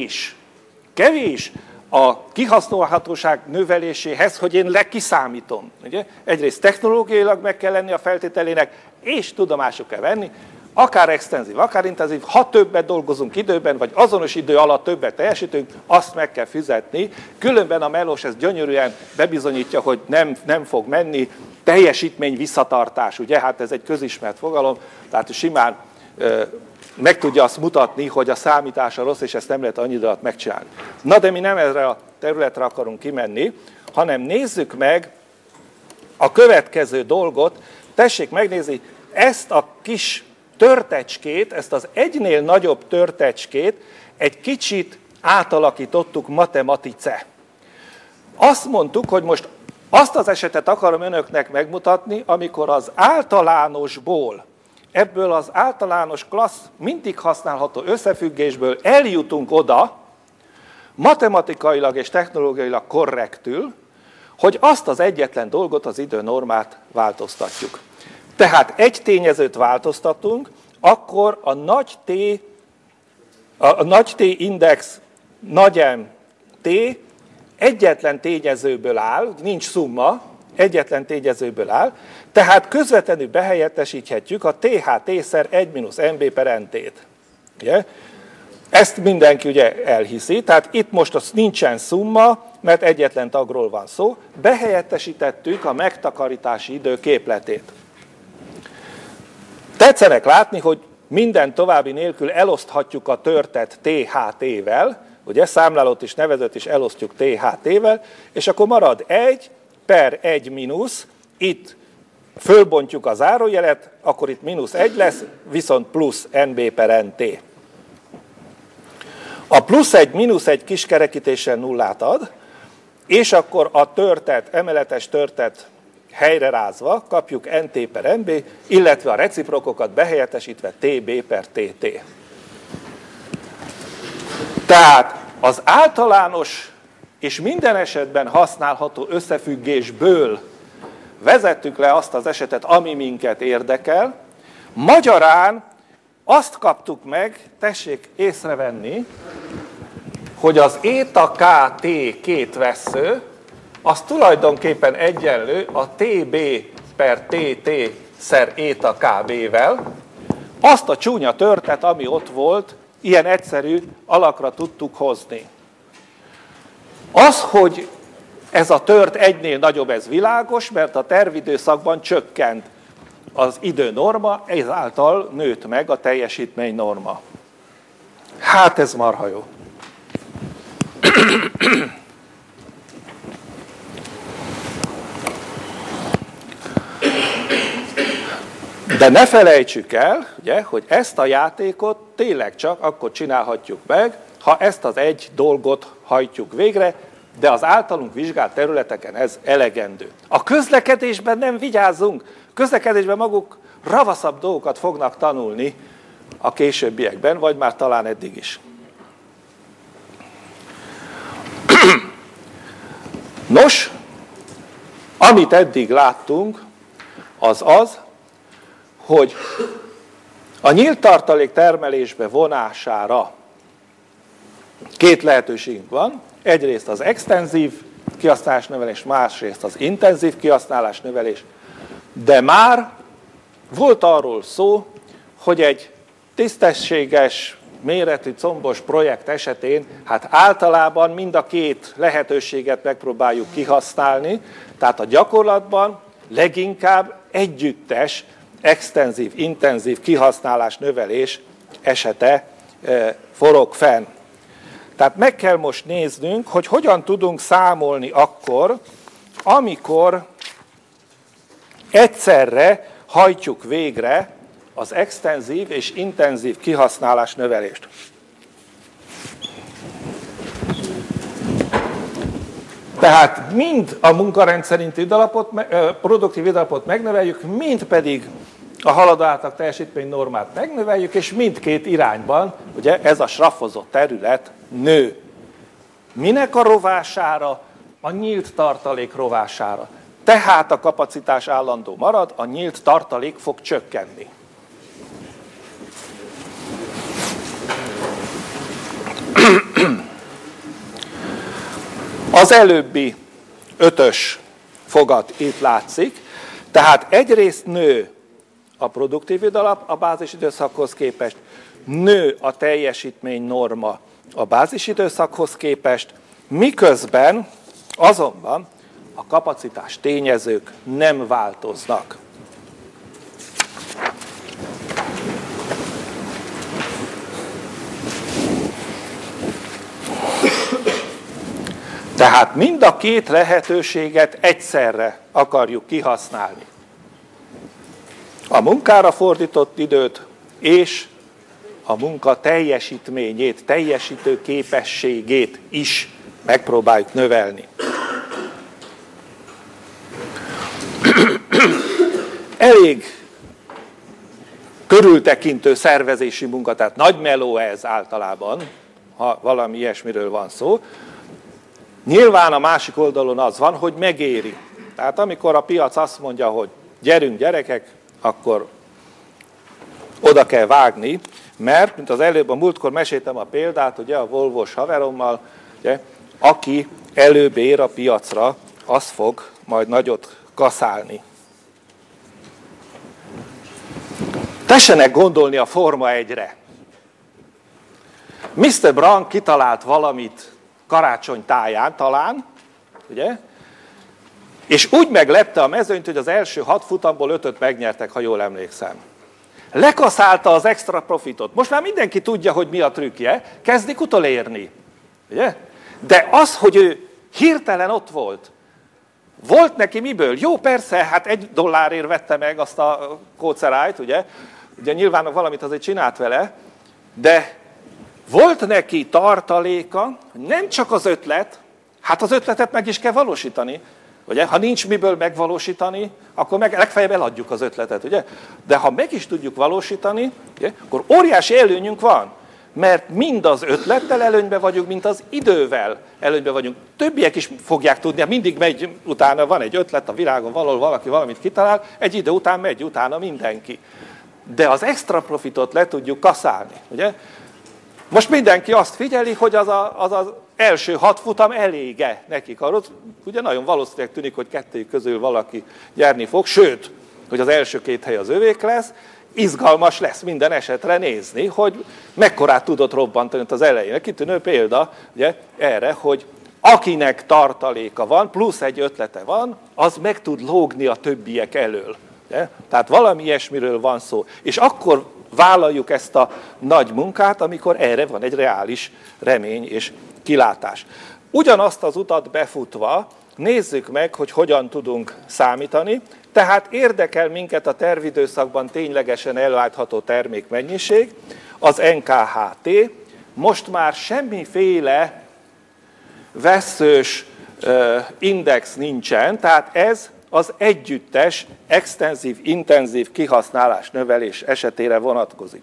kevés a kihasználhatóság növeléséhez, hogy én lekiszámítom. Ugye? Egyrészt technológiailag meg kell lenni a feltételének, és tudomásul kell venni, akár extenzív, akár intenzív, ha többet dolgozunk időben, vagy azonos idő alatt többet teljesítünk, azt meg kell fizetni. Különben a melós ez gyönyörűen bebizonyítja, hogy nem fog menni, teljesítmény visszatartás, ugye? Hát ez egy közismert fogalom, tehát simán meg tudja azt mutatni, hogy a számítása rossz, és ezt nem lehet annyi idő alatt megcsinálni. Na de mi nem erre a területre akarunk kimenni, hanem nézzük meg a következő dolgot. Tessék megnézni ezt a kis törtecskét, ezt az egynél nagyobb törtecskét egy kicsit átalakítottuk matematice. Azt mondtuk, hogy most azt az esetet akarom önöknek megmutatni, amikor az általánosból, ebből az általános klassz mindig használható összefüggésből eljutunk oda, matematikailag és technológiailag korrektül, hogy azt az egyetlen dolgot, az időnormát változtatjuk. Tehát egy tényezőt változtatunk, akkor a nagy T index, nagy M T egyetlen tényezőből áll, nincs szumma, egyetlen tényezőből áll, tehát közvetlenül behelyettesíthetjük a THT-szer 1-MB/NT-t. Ugye? Ezt mindenki ugye elhiszi, tehát itt most az nincsen szumma, mert egyetlen tagról van szó, behelyettesítettük a megtakarítási idő képletét. Tetszenek látni, hogy minden további nélkül eloszthatjuk a törtet THT-vel, ugye számlálót is, nevezőt is elosztjuk THT-vel, és akkor marad 1/1 itt fölbontjuk a zárójelet, akkor itt -1 lesz, viszont plusz NB/NT. A +1, -1 kiskerekítésen nullát ad, és akkor a törtet, emeletes törtet helyrerázva kapjuk NT/NB, illetve a reciprokokat behelyettesítve TB/TT. Tehát az általános és minden esetben használható összefüggésből vezettük le azt az esetet, ami minket érdekel. Magyarán azt kaptuk meg, tessék észrevenni, hogy az eta-kt két vessző, az tulajdonképpen egyenlő a TB/TT szer éta kb-vel, azt a csúnya törtet, ami ott volt, ilyen egyszerű alakra tudtuk hozni. Az, hogy ez a tört egynél nagyobb, ez világos, mert a tervidőszakban csökkent az időnorma, ezáltal nőtt meg a teljesítménynorma. Hát ez marha jó. De ne felejtsük el, ugye, hogy ezt a játékot tényleg csak akkor csinálhatjuk meg, ha ezt az egy dolgot hajtjuk végre, de az általunk vizsgált területeken ez elegendő. A közlekedésben nem vigyázzunk, közlekedésben maguk ravaszabb dolgokat fognak tanulni a későbbiekben, vagy már talán eddig is. Nos, amit eddig láttunk, az az, hogy a nyílt tartalék termelésbe vonására két lehetőségünk van. Egyrészt az extenzív kihasználás növelés, másrészt az intenzív kihasználás növelés. De már volt arról szó, hogy egy tisztességes, méretű combos projekt esetén, hát általában mind a két lehetőséget megpróbáljuk kihasználni, tehát a gyakorlatban leginkább együttes, extenzív, intenzív kihasználás növelés esete forog fenn. Tehát meg kell most néznünk, hogy hogyan tudunk számolni akkor, amikor egyszerre hajtjuk végre az extenzív és intenzív kihasználás növelést. Tehát mind a munkarend szerinti produktív időalapot megnöveljük, mind pedig a haladó átlag teljesítménynormát megnöveljük, és mindkét irányban ugye, ez a sraffozott terület nő. Minek a rovására? A nyílt tartalék rovására. Tehát a kapacitás állandó marad, a nyílt tartalék fog csökkenni. Az előbbi 5-ös fogat itt látszik, tehát egyrészt nő a produktív időalap a bázisidőszakhoz képest, nő a teljesítménynorma a bázisidőszakhoz képest, miközben azonban a kapacitás tényezők nem változnak. Tehát mind a két lehetőséget egyszerre akarjuk kihasználni. A munkára fordított időt és a munka teljesítményét, teljesítő képességét is megpróbáljuk növelni. Elég körültekintő szervezési munka, tehát nagy meló ez általában, ha valami ilyesmiről van szó. Nyilván a másik oldalon az van, hogy megéri. Tehát amikor a piac azt mondja, hogy gyerünk gyerekek, akkor oda kell vágni, mert, mint az előbb a múltkor meséltem a példát, ugye a Volvos haverommal, ugye, aki előbb ér a piacra, az fog majd nagyot kaszálni. Tessenek gondolni a Forma 1-re. Mr. Brown kitalált valamit karácsony táján talán, ugye? És úgy meglepte a mezőnyt, hogy az első 6 futamból 5-öt megnyertek, ha jól emlékszem. Lekaszálta az extra profitot. Most már mindenki tudja, hogy mi a trükkje, kezdik utolérni. Ugye? De az, hogy ő hirtelen ott volt neki miből? Jó, persze, hát $1 vette meg azt a kócerájt, ugye nyilván valamit azért csinált vele, de volt neki tartaléka, nem csak az ötlet, hát az ötletet meg is kell valósítani. Ugye? Ha nincs miből megvalósítani, akkor legfeljebb eladjuk az ötletet. Ugye? De ha meg is tudjuk valósítani, ugye, akkor óriási előnyünk van. Mert mind az ötlettel előnyben vagyunk, mint az idővel előnyben vagyunk. Többiek is fogják tudni, mindig megy utána, van egy ötlet a világon, valahol valaki valamit kitalál, egy idő után megy utána mindenki. De az extra profitot le tudjuk kaszálni. Ugye? Most mindenki azt figyeli, hogy az első 6 futam elége nekik. Arról ugye nagyon valószínűleg tűnik, hogy kettőjük közül valaki nyerni fog, sőt, hogy az első 2 hely az övék lesz, izgalmas lesz minden esetre nézni, hogy mekkorát tudott robbantani az elején. Kitűnő példa ugye, erre, hogy akinek tartaléka van, plusz egy ötlete van, az meg tud lógni a többiek elől. Ugye? Tehát valami ilyesmiről van szó. És akkor vállaljuk ezt a nagy munkát, amikor erre van egy reális remény és kilátás. Ugyanazt az utat befutva nézzük meg, hogy hogyan tudunk számítani. Tehát érdekel minket a tervidőszakban ténylegesen ellátható termékmennyiség, az NKHT. Most már semmiféle vesszős index nincsen, tehát ez az együttes, extenzív, intenzív kihasználás növelés esetére vonatkozik.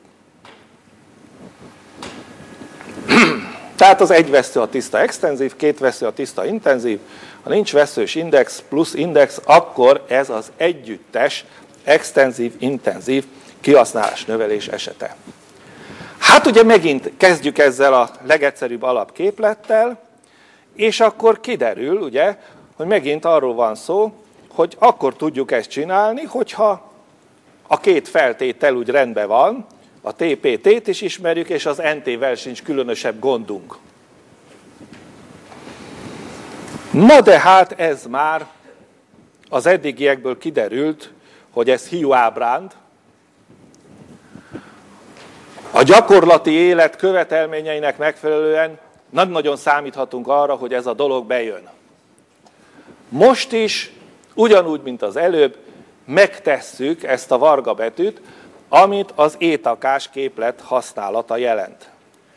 Tehát az egy vessző a tiszta extenzív, 2 vessző a tiszta intenzív, ha nincs vesszős index plusz index, akkor ez az együttes, extenzív, intenzív kihasználás növelés esete. Hát ugye megint kezdjük ezzel a legegyszerűbb alapképlettel, és akkor kiderül, ugye, hogy megint arról van szó, hogy akkor tudjuk ezt csinálni, hogyha a 2 feltétel úgy rendben van, a TPT-t is ismerjük, és az NT-vel sincs különösebb gondunk. Na de hát ez már az eddigiekből kiderült, hogy ez hiúábránd. A gyakorlati élet követelményeinek megfelelően nem nagyon számíthatunk arra, hogy ez a dolog bejön. Most is, ugyanúgy, mint az előbb, megtesszük ezt a varga betűt, amit az étakás képlet használata jelent.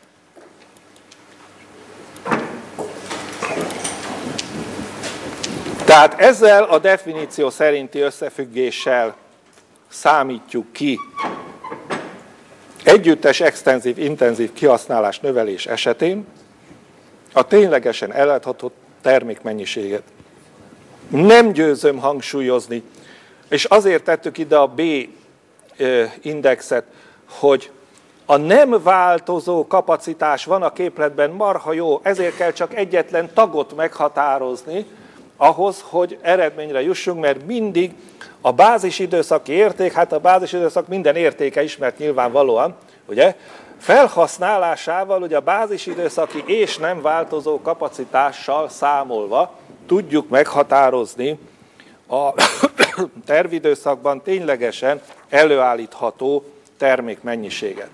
Tehát ezzel a definíció szerinti összefüggéssel számítjuk ki együttes, extenzív, intenzív kihasználás növelés esetén a ténylegesen ellátható termékmennyiséget. Nem győzöm hangsúlyozni, és azért tettük ide a B indexet, hogy a nem változó kapacitás van a képletben marha jó, ezért kell csak egyetlen tagot meghatározni ahhoz, hogy eredményre jussunk, mert mindig a bázis időszaki érték, hát a bázis időszak minden értéke ismert nyilvánvalóan, ugye, felhasználásával, ugye a bázis időszaki és nem változó kapacitással számolva tudjuk meghatározni a tervidőszakban ténylegesen előállítható termékmennyiséget.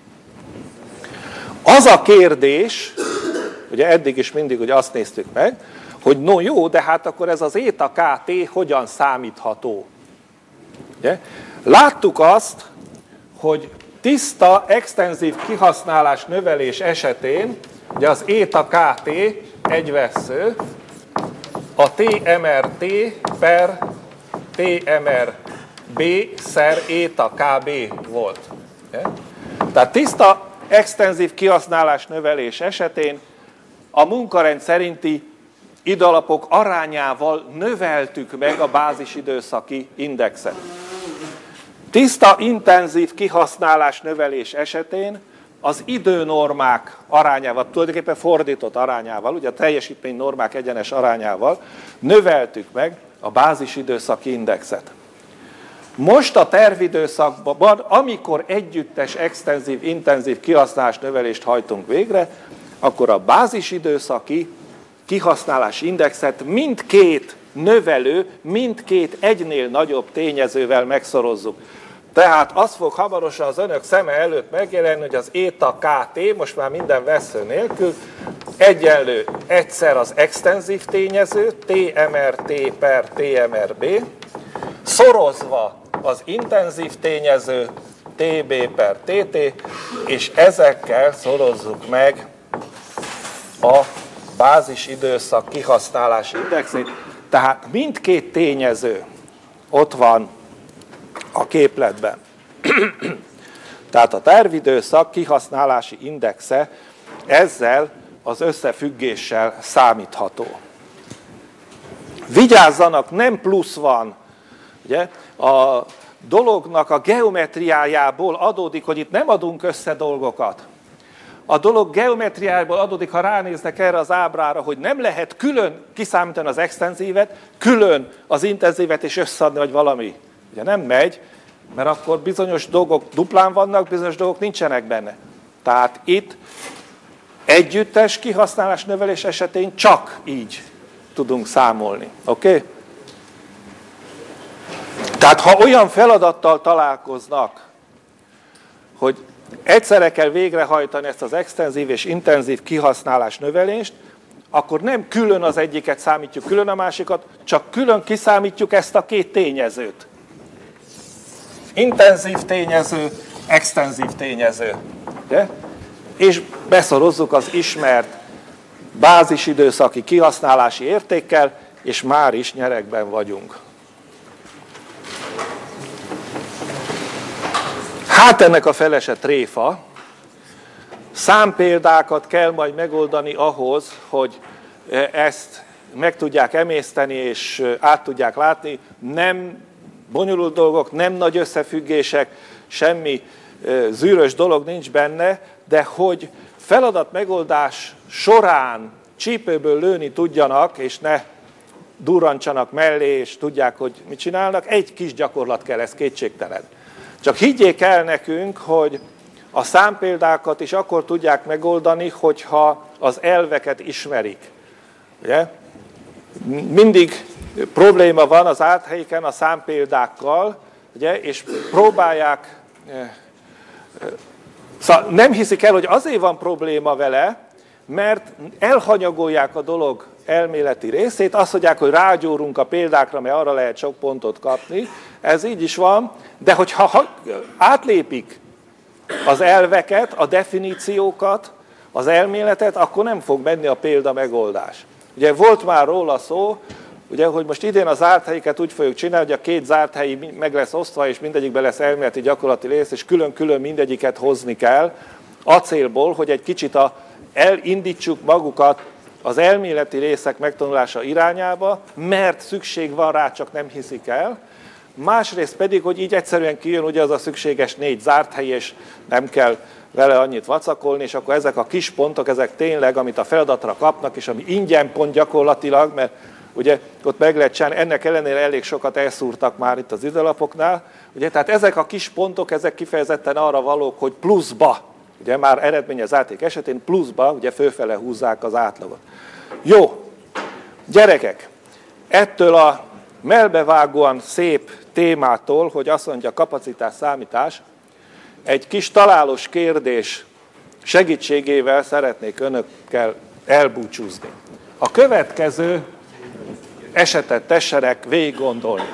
Az a kérdés, ugye eddig is mindig ugye azt néztük meg, hogy no jó, de hát akkor ez az éta KT hogyan számítható? Ugye? Láttuk azt, hogy tiszta, extenzív kihasználás növelés esetén ugye az éta KT egy vessző, a TMRT per TMRB szer éta KB volt. Tehát tiszta, extenzív kihasználás növelés esetén a munkarend szerinti időalapok arányával növeltük meg a bázisidőszaki indexet. Tiszta, intenzív kihasználás növelés esetén az időnormák arányával, tulajdonképpen fordított arányával, ugye a teljesítménynormák egyenes arányával növeltük meg a bázisidőszaki indexet. Most a tervidőszakban, amikor együttes, extenzív, intenzív kihasználás növelést hajtunk végre, akkor a bázisidőszaki kihasználási indexet mindkét növelő, mindkét egynél nagyobb tényezővel megszorozzuk. Tehát az fog hamarosan az önök szeme előtt megjelenni, hogy az éta KT, most már minden vessző nélkül, egyenlő egyszer az extenzív tényező, TMRT per TMRB, szorozva az intenzív tényező, TB per TT, és ezekkel szorozzuk meg a bázisidőszak kihasználási indexét. Tehát mindkét tényező ott van a képletben. Tehát a tervidőszak kihasználási indexe ezzel az összefüggéssel számítható. Vigyázzanak, nem plusz van. Ugye? A dolognak a geometriájából adódik, hogy itt nem adunk össze dolgokat. A dolog geometriájából adódik, ha ránéznek erre az ábrára, hogy nem lehet külön kiszámítani az extenzívet, külön az intenzívet és összeadni, vagy valami. Ugye nem megy, mert akkor bizonyos dolgok duplán vannak, bizonyos dolgok nincsenek benne. Tehát itt együttes kihasználás növelés esetén csak így tudunk számolni. Oké? Tehát ha olyan feladattal találkoznak, hogy egyszerre kell végrehajtani ezt az extenzív és intenzív kihasználás növelést, akkor nem külön az egyiket számítjuk, külön a másikat, csak külön kiszámítjuk ezt a két tényezőt. Intenzív tényező, extenzív tényező. De? És beszorozzuk az ismert bázisidőszaki kihasználási értékkel, és már is nyeregben vagyunk. Hát ennek a felese tréfa. Számpéldákat kell majd megoldani ahhoz, hogy ezt meg tudják emészteni és át tudják látni. Nem bonyolult dolgok, nem nagy összefüggések, semmi zűrös dolog nincs benne, de hogy feladat megoldás során csípőből lőni tudjanak, és ne durrantsanak mellé, és tudják, hogy mit csinálnak, egy kis gyakorlat kell, ez kétségtelen. Csak higgyék el nekünk, hogy a számpéldákat is akkor tudják megoldani, hogyha az elveket ismerik. Ugye? Mindig probléma van az áthelyiken a számpéldákkal, ugye? És próbálják, szóval nem hiszik el, hogy azért van probléma vele, mert elhanyagolják a dolog elméleti részét, azt mondják, hogy rágyúrunk a példákra, mert arra lehet sok pontot kapni, ez így is van, de hogyha átlépik az elveket, a definíciókat, az elméletet, akkor nem fog menni a példa megoldás. Ugye volt már róla szó, ugye, hogy most idén a zárt helyiket úgy fogjuk csinálni, hogy a két zárt helyi meg lesz osztva, és mindegyikben lesz elméleti gyakorlati rész, és külön-külön mindegyiket hozni kell, a célból, hogy egy kicsit elindítsuk magukat az elméleti részek megtanulása irányába, mert szükség van rá, csak nem hiszik el. Másrészt pedig, hogy így egyszerűen kijön ugye az a szükséges 4 zárt hely, és nem kell vele annyit vacakolni, és akkor ezek a kis pontok, ezek tényleg, amit a feladatra kapnak, és ami ingyen pont gyakorlatilag, mert ugye ott meg lehet csinálni, ennek ellenére elég sokat elszúrtak már itt az időlapoknál, ugye, tehát ezek a kis pontok, ezek kifejezetten arra valók, hogy pluszba, ugye már eredmény az áték esetén, pluszba, ugye fölfele húzzák az átlagot. Jó, gyerekek, ettől a mellbevágóan szép témától, hogy azt mondja kapacitás számítás, egy kis találós kérdés segítségével szeretnék önökkel elbúcsúzni. A következő esetet tessenek végig gondolni.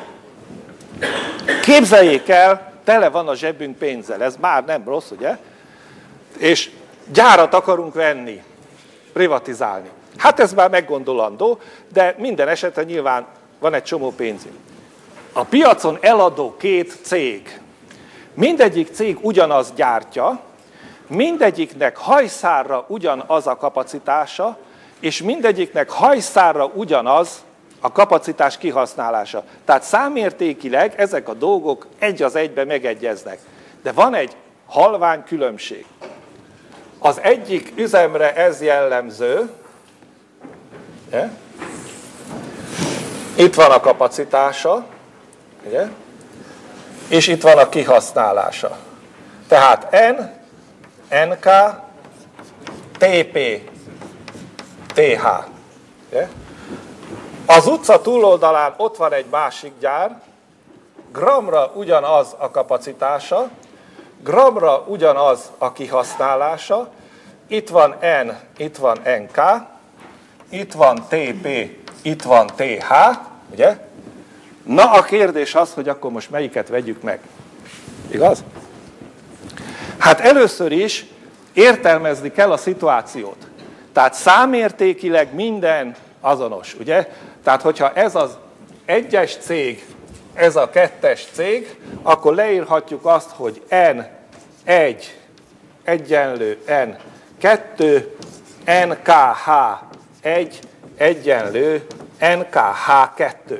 Képzeljék el, tele van a zsebünk pénzzel, ez már nem rossz, ugye? És gyárat akarunk venni, privatizálni. Hát ez már meggondolandó, de minden esetre nyilván van egy csomó pénzünk. A piacon eladó 2 cég. Mindegyik cég ugyanaz gyártja, mindegyiknek hajszárra ugyanaz a kapacitása, és mindegyiknek hajszárra ugyanaz a kapacitás kihasználása. Tehát számértékileg ezek a dolgok egy az egyben megegyeznek. De van egy halvány különbség. Az egyik üzemre ez jellemző, ugye? Itt van a kapacitása, ugye? És itt van a kihasználása. Tehát N, NK, TP, TH. Ugye? Az utca túloldalán ott van egy másik gyár, gramra ugyanaz a kapacitása, gramra ugyanaz a kihasználása, itt van N, itt van NK, itt van TP, itt van TH, ugye? Na a kérdés az, hogy akkor most melyiket vegyük meg. Igaz? Hát először is értelmezni kell a szituációt. Tehát számértékileg minden azonos, ugye? Tehát hogyha ez az 1-es cég, ez a 2-es cég, akkor leírhatjuk azt, hogy N1 egyenlő N2, NKH1 egyenlő NKH2.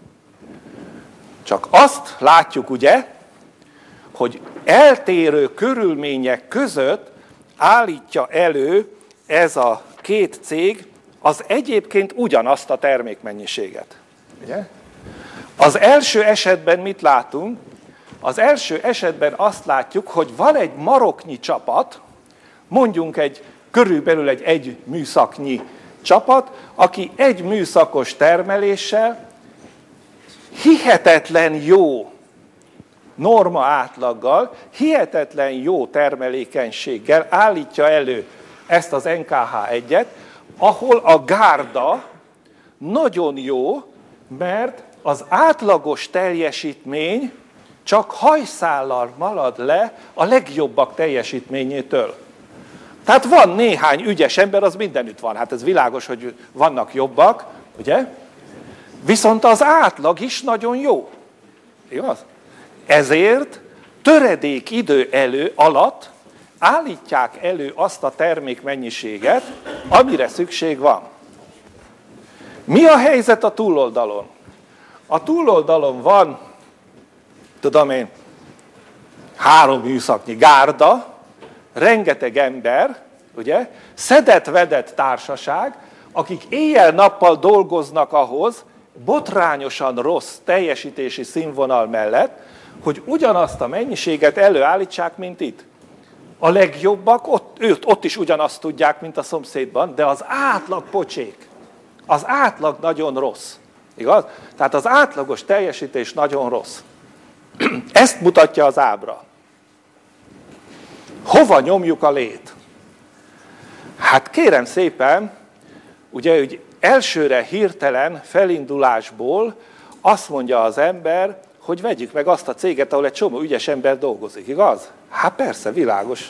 Csak azt látjuk, ugye, hogy eltérő körülmények között állítja elő ez a 2 cég az egyébként ugyanazt a termékmennyiséget. Ugye? Az első esetben mit látunk? Az első esetben azt látjuk, hogy van egy maroknyi csapat, mondjunk körülbelül egy műszaknyi csapat, aki egy műszakos termeléssel hihetetlen jó norma átlaggal, hihetetlen jó termelékenységgel állítja elő ezt az NKH1-et, ahol a gárda nagyon jó, mert az átlagos teljesítmény csak hajszállal marad le a legjobbak teljesítményétől. Tehát van néhány ügyes ember, az mindenütt van. Hát ez világos, hogy vannak jobbak, ugye? Viszont az átlag is nagyon jó. Igaz? Ezért töredék idő alatt állítják elő azt a termékmennyiséget, amire szükség van. Mi a helyzet a túloldalon? A túloldalon van, tudom én, 3 műszaknyi gárda, rengeteg ember, ugye, szedett-vedett társaság, akik éjjel-nappal dolgoznak ahhoz, botrányosan rossz teljesítési színvonal mellett, hogy ugyanazt a mennyiséget előállítsák, mint itt. A legjobbak ott is ugyanazt tudják, mint a szomszédban, de az átlag pocsék. Az átlag nagyon rossz. Igaz? Tehát az átlagos teljesítés nagyon rossz. Ezt mutatja az ábra. Hova nyomjuk a lét? Hát kérem szépen, ugye, hogy elsőre hirtelen felindulásból azt mondja az ember, hogy vegyük meg azt a céget, ahol egy csomó ügyes ember dolgozik, igaz? Hát persze, világos.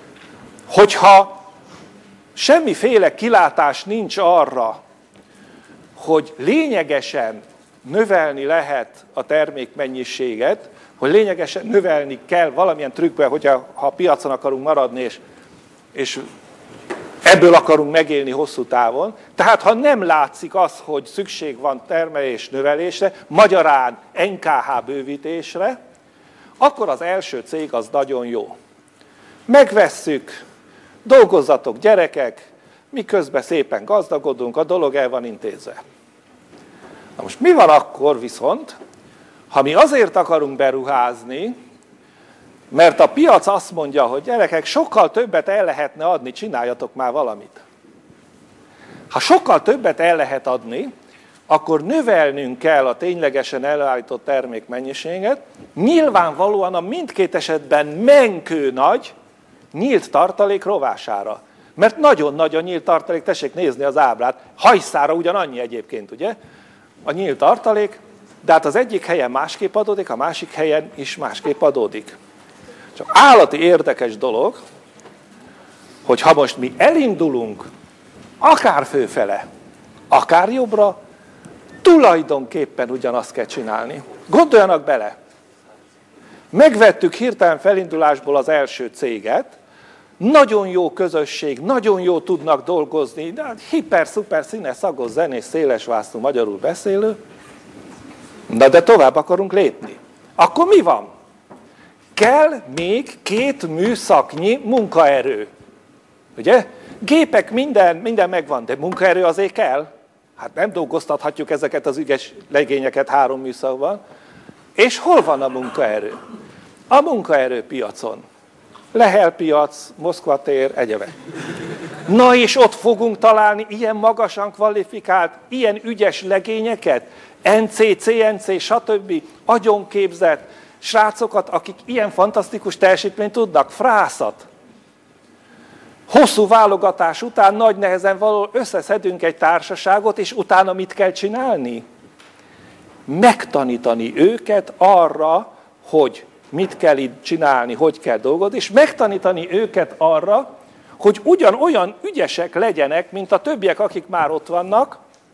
Hogyha semmiféle kilátás nincs arra, hogy lényegesen növelni lehet a termékmennyiséget, hogy lényegesen növelni kell valamilyen trükkben, hogyha a piacon akarunk maradni, és ebből akarunk megélni hosszú távon. Tehát ha nem látszik az, hogy szükség van termelés növelésre, magyarán NKH bővítésre, akkor az első cég az nagyon jó. Megvesszük, dolgozzatok gyerekek, miközben szépen gazdagodunk, a dolog el van intézve. Na most mi van akkor viszont, ha mi azért akarunk beruházni, mert a piac azt mondja, hogy gyerekek, sokkal többet el lehetne adni, csináljatok már valamit. Ha sokkal többet el lehet adni, akkor növelnünk kell a ténylegesen előállított termékmennyiséget, nyilvánvalóan a mindkét esetben menkő nagy nyílt tartalék rovására. Mert nagyon nagy a nyílt tartalék, tessék nézni az ábrát, hajszára ugyanannyi egyébként, ugye? A nyílt tartalék, de hát az egyik helyen másképp adódik, a másik helyen is másképp adódik. Csak állati érdekes dolog, hogy ha most mi elindulunk akár fölfele, akár jobbra, tulajdonképpen ugyanazt kell csinálni. Gondoljanak bele! Megvettük hirtelen felindulásból az első céget, nagyon jó közösség, nagyon jó tudnak dolgozni, de hiper-szuper színes, szagos, zenés, szélesvászló, magyarul beszélő, de tovább akarunk lépni. Akkor mi van? Kell még 2 műszaknyi munkaerő. Ugye? Gépek, minden megvan, de munkaerő azért kell. Hát nem dolgoztathatjuk ezeket az ügyes legényeket 3 műszakban. És hol van a munkaerő? A munkaerőpiacon. Lehel piac, Moszkva tér, egyebek. Na és ott fogunk találni ilyen magasan kvalifikált, ilyen ügyes legényeket, NC, CNC, stb. Agyonképzett srácokat, akik ilyen fantasztikus teljesítményt tudnak, frászat. Hosszú válogatás után nagy nehezen való összeszedünk egy társaságot, és utána mit kell csinálni? Megtanítani őket arra, hogy mit kell itt csinálni, hogy kell dolgozni, és megtanítani őket arra, hogy ugyanolyan ügyesek legyenek, mint a többiek, akik már ott vannak,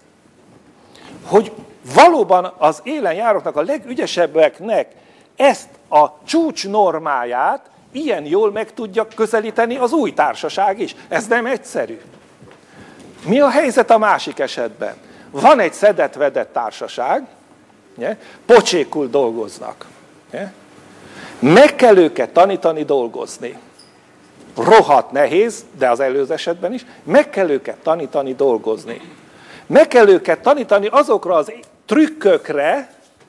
hogy valóban az élen járóknak, a legügyesebbeknek ezt a csúcs normáját ilyen jól meg tudja közelíteni az új társaság is. Ez nem egyszerű. Mi a helyzet a másik esetben? Van egy szedett-vedett társaság, pocsékul dolgoznak. Meg kell őket tanítani dolgozni. Rohadt nehéz, de az előző esetben is, meg kell őket tanítani dolgozni. Meg kell őket tanítani azokra az trükkökre,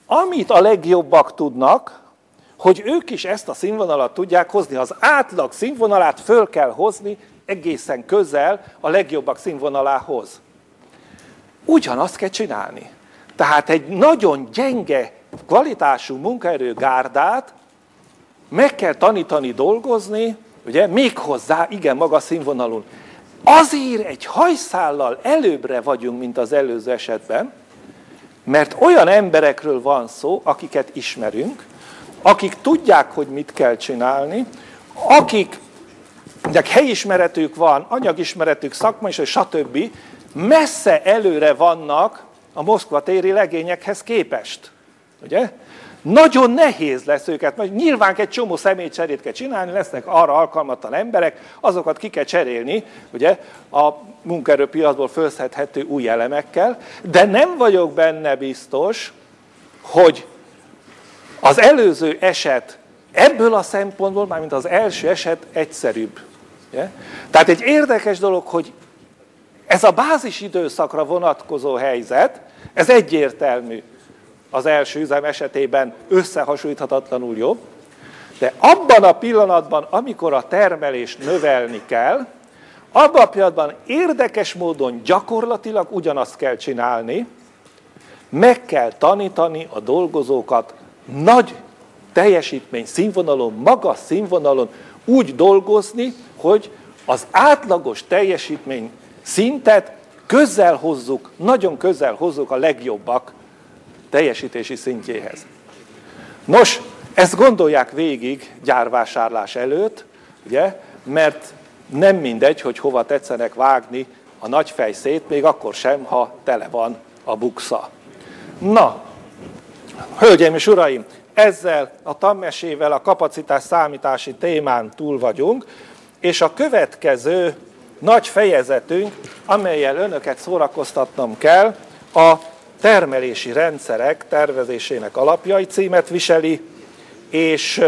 amit a legjobbak tudnak, hogy ők is ezt a színvonalat tudják hozni. Az átlag színvonalát föl kell hozni egészen közel a legjobbak színvonalához. Ugyanazt kell csinálni. Tehát egy nagyon gyenge kvalitású munkaerőgárdát meg kell tanítani dolgozni, ugye, méghozzá igen magas színvonalon. Azért egy hajszállal előbbre vagyunk, mint az előző esetben, mert olyan emberekről van szó, akiket ismerünk, akik tudják, hogy mit kell csinálni, akiknek helyismeretük van, anyagismeretük, szakmai, stb. Messze előre vannak a Moszkva téri legényekhez képest. Ugye? Nagyon nehéz lesz őket, mert nyilván egy csomó személycserét kell csinálni, lesznek arra alkalmatlan emberek, azokat ki kell cserélni, ugye, a munkaerőpiacból felszedhető új elemekkel, de nem vagyok benne biztos, hogy az előző eset ebből a szempontból, mármint az első eset egyszerűbb. Ugye? Tehát egy érdekes dolog, hogy ez a bázis időszakra vonatkozó helyzet, ez egyértelmű. Az első üzem esetében összehasonlíthatatlanul jobb, de abban a pillanatban, amikor a termelést növelni kell, abban a pillanatban érdekes módon gyakorlatilag ugyanazt kell csinálni, meg kell tanítani a dolgozókat nagy teljesítmény színvonalon, magas színvonalon úgy dolgozni, hogy az átlagos teljesítmény szintet közel hozzuk, nagyon közel hozzuk a legjobbak teljesítési szintjéhez. Nos, ezt gondolják végig gyárvásárlás előtt, ugye, mert nem mindegy, hogy hova tetszenek vágni a nagy fejszét, még akkor sem, ha tele van a buksa. Na, hölgyeim és uraim, ezzel a tanmesével a kapacitás számítási témán túl vagyunk, és a következő nagy fejezetünk, amellyel önöket szórakoztatnom kell, a termelési rendszerek tervezésének alapjai címet viseli, és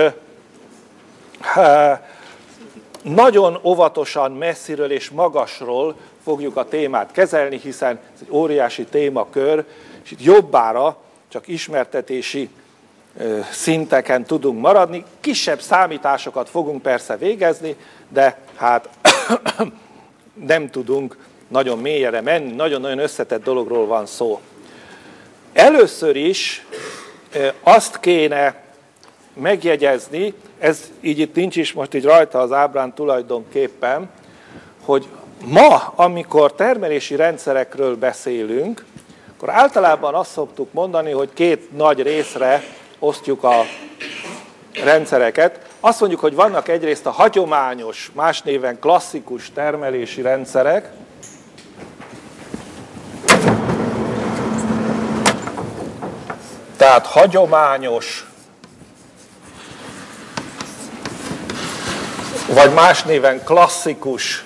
nagyon óvatosan, messziről és magasról fogjuk a témát kezelni, hiszen ez egy óriási témakör, és itt jobbára csak ismertetési szinteken tudunk maradni. Kisebb számításokat fogunk persze végezni, de hát nem tudunk nagyon mélyre menni, nagyon-nagyon összetett dologról van szó. Először is azt kéne megjegyezni, ez így itt nincs is most így rajta az ábrán tulajdonképpen, hogy ma, amikor termelési rendszerekről beszélünk, akkor általában azt szoktuk mondani, hogy két nagy részre osztjuk a rendszereket. Azt mondjuk, hogy vannak egyrészt a hagyományos, más néven klasszikus termelési rendszerek, tehát hagyományos, vagy más néven klasszikus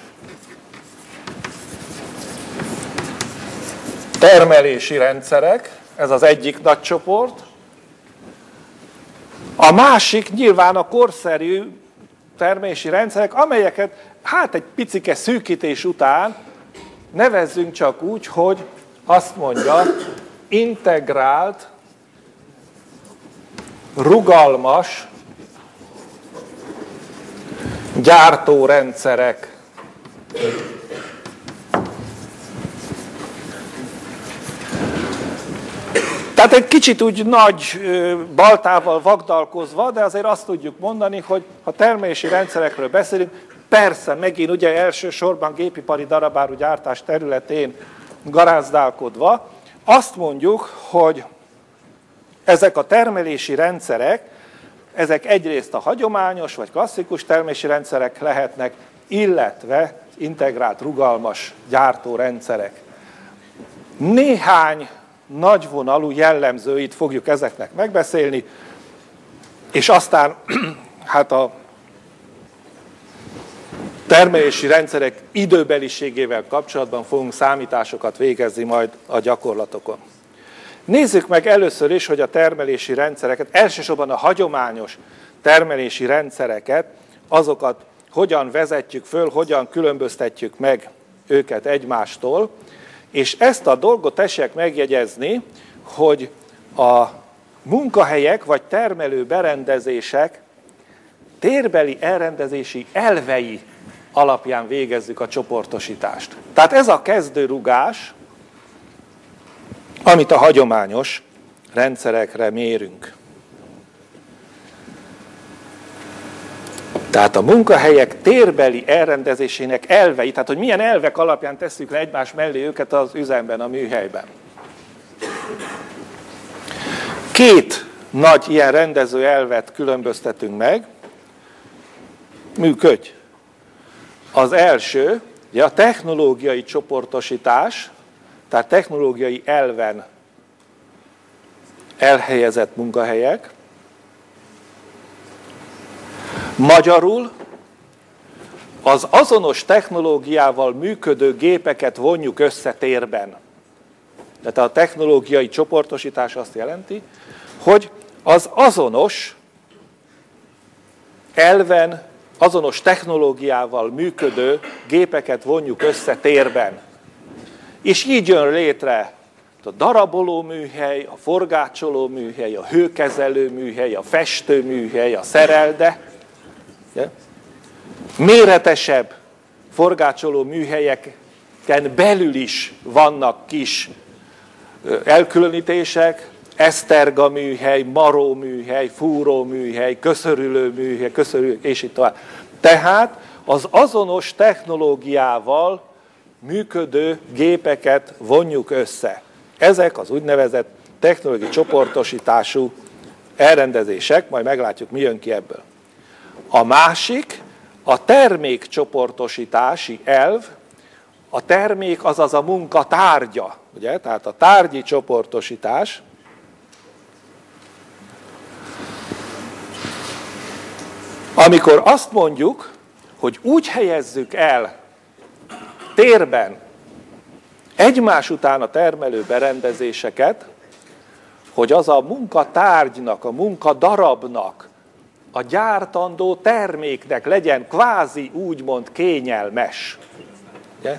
termelési rendszerek, ez az egyik nagy csoport. A másik nyilván a korszerű termelési rendszerek, amelyeket hát egy picike szűkítés után nevezzünk csak úgy, hogy azt mondja, integrált, rugalmas gyártórendszerek. Tehát egy kicsit úgy nagy baltával vagdalkozva, de azért azt tudjuk mondani, hogy ha termelési rendszerekről beszélünk, persze megint ugye elsősorban gépipari darabárugyártás területén garázdálkodva, azt mondjuk, hogy ezek a termelési rendszerek, ezek egyrészt a hagyományos vagy klasszikus termelési rendszerek lehetnek, illetve integrált, rugalmas gyártórendszerek. Néhány nagyvonalú jellemzőit fogjuk ezeknek megbeszélni, és aztán hát a termelési rendszerek időbeliségével kapcsolatban fogunk számításokat végezni majd a gyakorlatokon. Nézzük meg először is, hogy a termelési rendszereket, elsősorban a hagyományos termelési rendszereket, azokat hogyan vezetjük föl, hogyan különböztetjük meg őket egymástól, és ezt a dolgot tessék megjegyezni, hogy a munkahelyek vagy termelő berendezések térbeli elrendezési elvei alapján végezzük a csoportosítást. Tehát ez a kezdőrugás, amit a hagyományos rendszerekre mérünk. Tehát a munkahelyek térbeli elrendezésének elvei, tehát hogy milyen elvek alapján tesszük le egymás mellé őket az üzemben, a műhelyben. Két nagy ilyen rendező elvet különböztetünk meg. Működj! Az első, ugye a technológiai csoportosítás, tehát technológiai elven elhelyezett munkahelyek. Magyarul az azonos technológiával működő gépeket vonjuk össze térben. Tehát a technológiai csoportosítás azt jelenti, hogy az azonos elven, azonos technológiával működő gépeket vonjuk össze térben. És így jön létre a daraboló műhely, a forgácsoló műhely, a hőkezelő műhely, a festő műhely, a szerelde. Méretesebb forgácsoló műhelyeken belül is vannak kis elkülönítések, eszterga műhely, maró műhely, fúró műhely, köszörülő műhely, és így tovább. Tehát az azonos technológiával működő gépeket vonjuk össze. Ezek az úgynevezett technológiai csoportosítású elrendezések, majd meglátjuk, mi jön ki ebből. A másik, a termékcsoportosítási elv, a termék azaz a munka tárgya, ugye? Tehát a tárgyi csoportosítás. Amikor azt mondjuk, hogy úgy helyezzük el térben egymás után a termelő berendezéseket, hogy az a munkatárgynak, a munkadarabnak, a gyártandó terméknek legyen kvázi úgymond kényelmes. Ugye?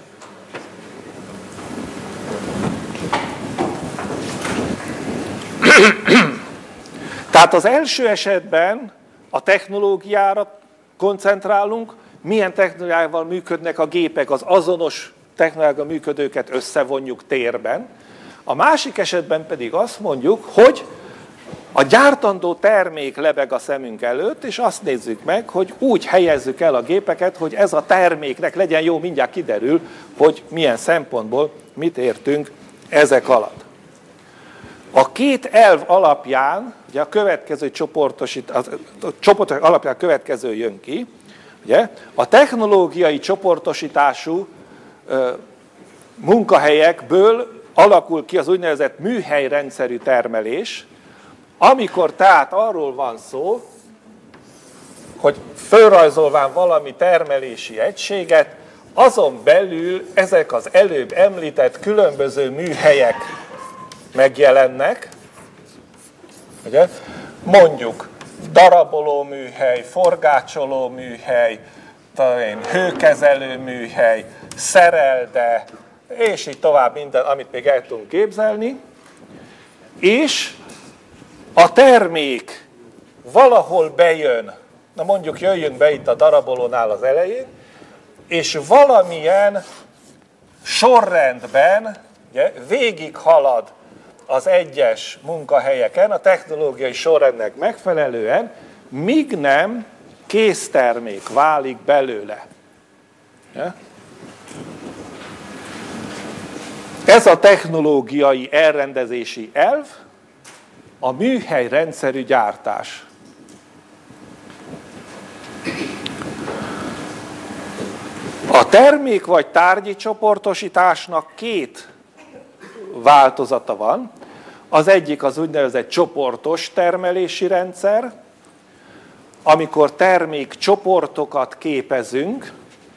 Tehát az első esetben a technológiára koncentrálunk, milyen technológiával működnek a gépek, az azonos technológiával működőket összevonjuk térben. A másik esetben pedig azt mondjuk, hogy a gyártandó termék lebeg a szemünk előtt, és azt nézzük meg, hogy úgy helyezzük el a gépeket, hogy ez a terméknek legyen jó, mindjárt kiderül, hogy milyen szempontból mit értünk ezek alatt. A két elv alapján, ugye a következő csoportosítás alapján a következő jön ki, ugye, a technológiai csoportosítású munkahelyekből alakul ki az úgynevezett műhelyrendszerű termelés, amikor tehát arról van szó, hogy fölrajzolván valami termelési egységet, azon belül ezek az előbb említett különböző műhelyek megjelennek, ugye? Mondjuk daraboló műhely, forgácsoló műhely, hőkezelő műhely, szerelde, és így tovább minden, amit még el tudunk képzelni, és a termék valahol bejön, na mondjuk jöjjünk be itt a darabolónál az elején, és valamilyen sorrendben ugye, végighalad az egyes munkahelyeken, a technológiai sorrendnek megfelelően, míg nem késztermék válik belőle. Ez a technológiai elrendezési elv, a műhelyrendszerű gyártás. A termék vagy tárgyi csoportosításnak két változata van. Az egyik az úgynevezett csoportos termelési rendszer, amikor termékcsoportokat képezünk,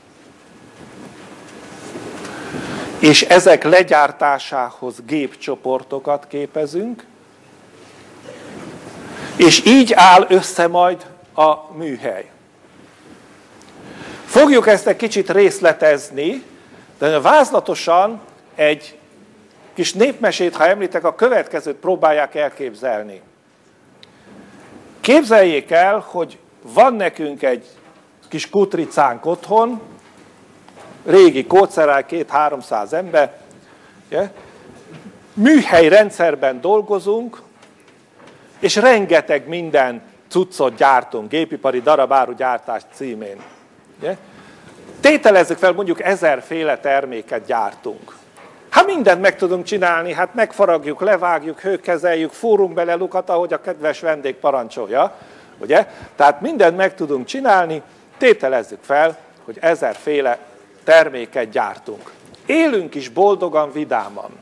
és ezek legyártásához gépcsoportokat képezünk, és így áll össze majd a műhely. Fogjuk ezt egy kicsit részletezni, de vázlatosan egy kis népmesét, ha említek, a következőt próbálják elképzelni. Képzeljék el, hogy van nekünk egy kis kutricánk otthon, régi kódszerrel, 200-300 ember, ugye? Műhelyrendszerben dolgozunk, és rengeteg minden cuccot gyártunk, gépipari darabárugyártás címén. Ugye? Tételezzük fel, mondjuk 1000 féle terméket gyártunk. Hát mindent meg tudunk csinálni, hát megfaragjuk, levágjuk, hőkezeljük, fúrunk bele lukat, ahogy a kedves vendég parancsolja. Ugye? Tehát mindent meg tudunk csinálni, tételezzük fel, hogy 1000 féle terméket gyártunk. Élünk is boldogan, vidáman.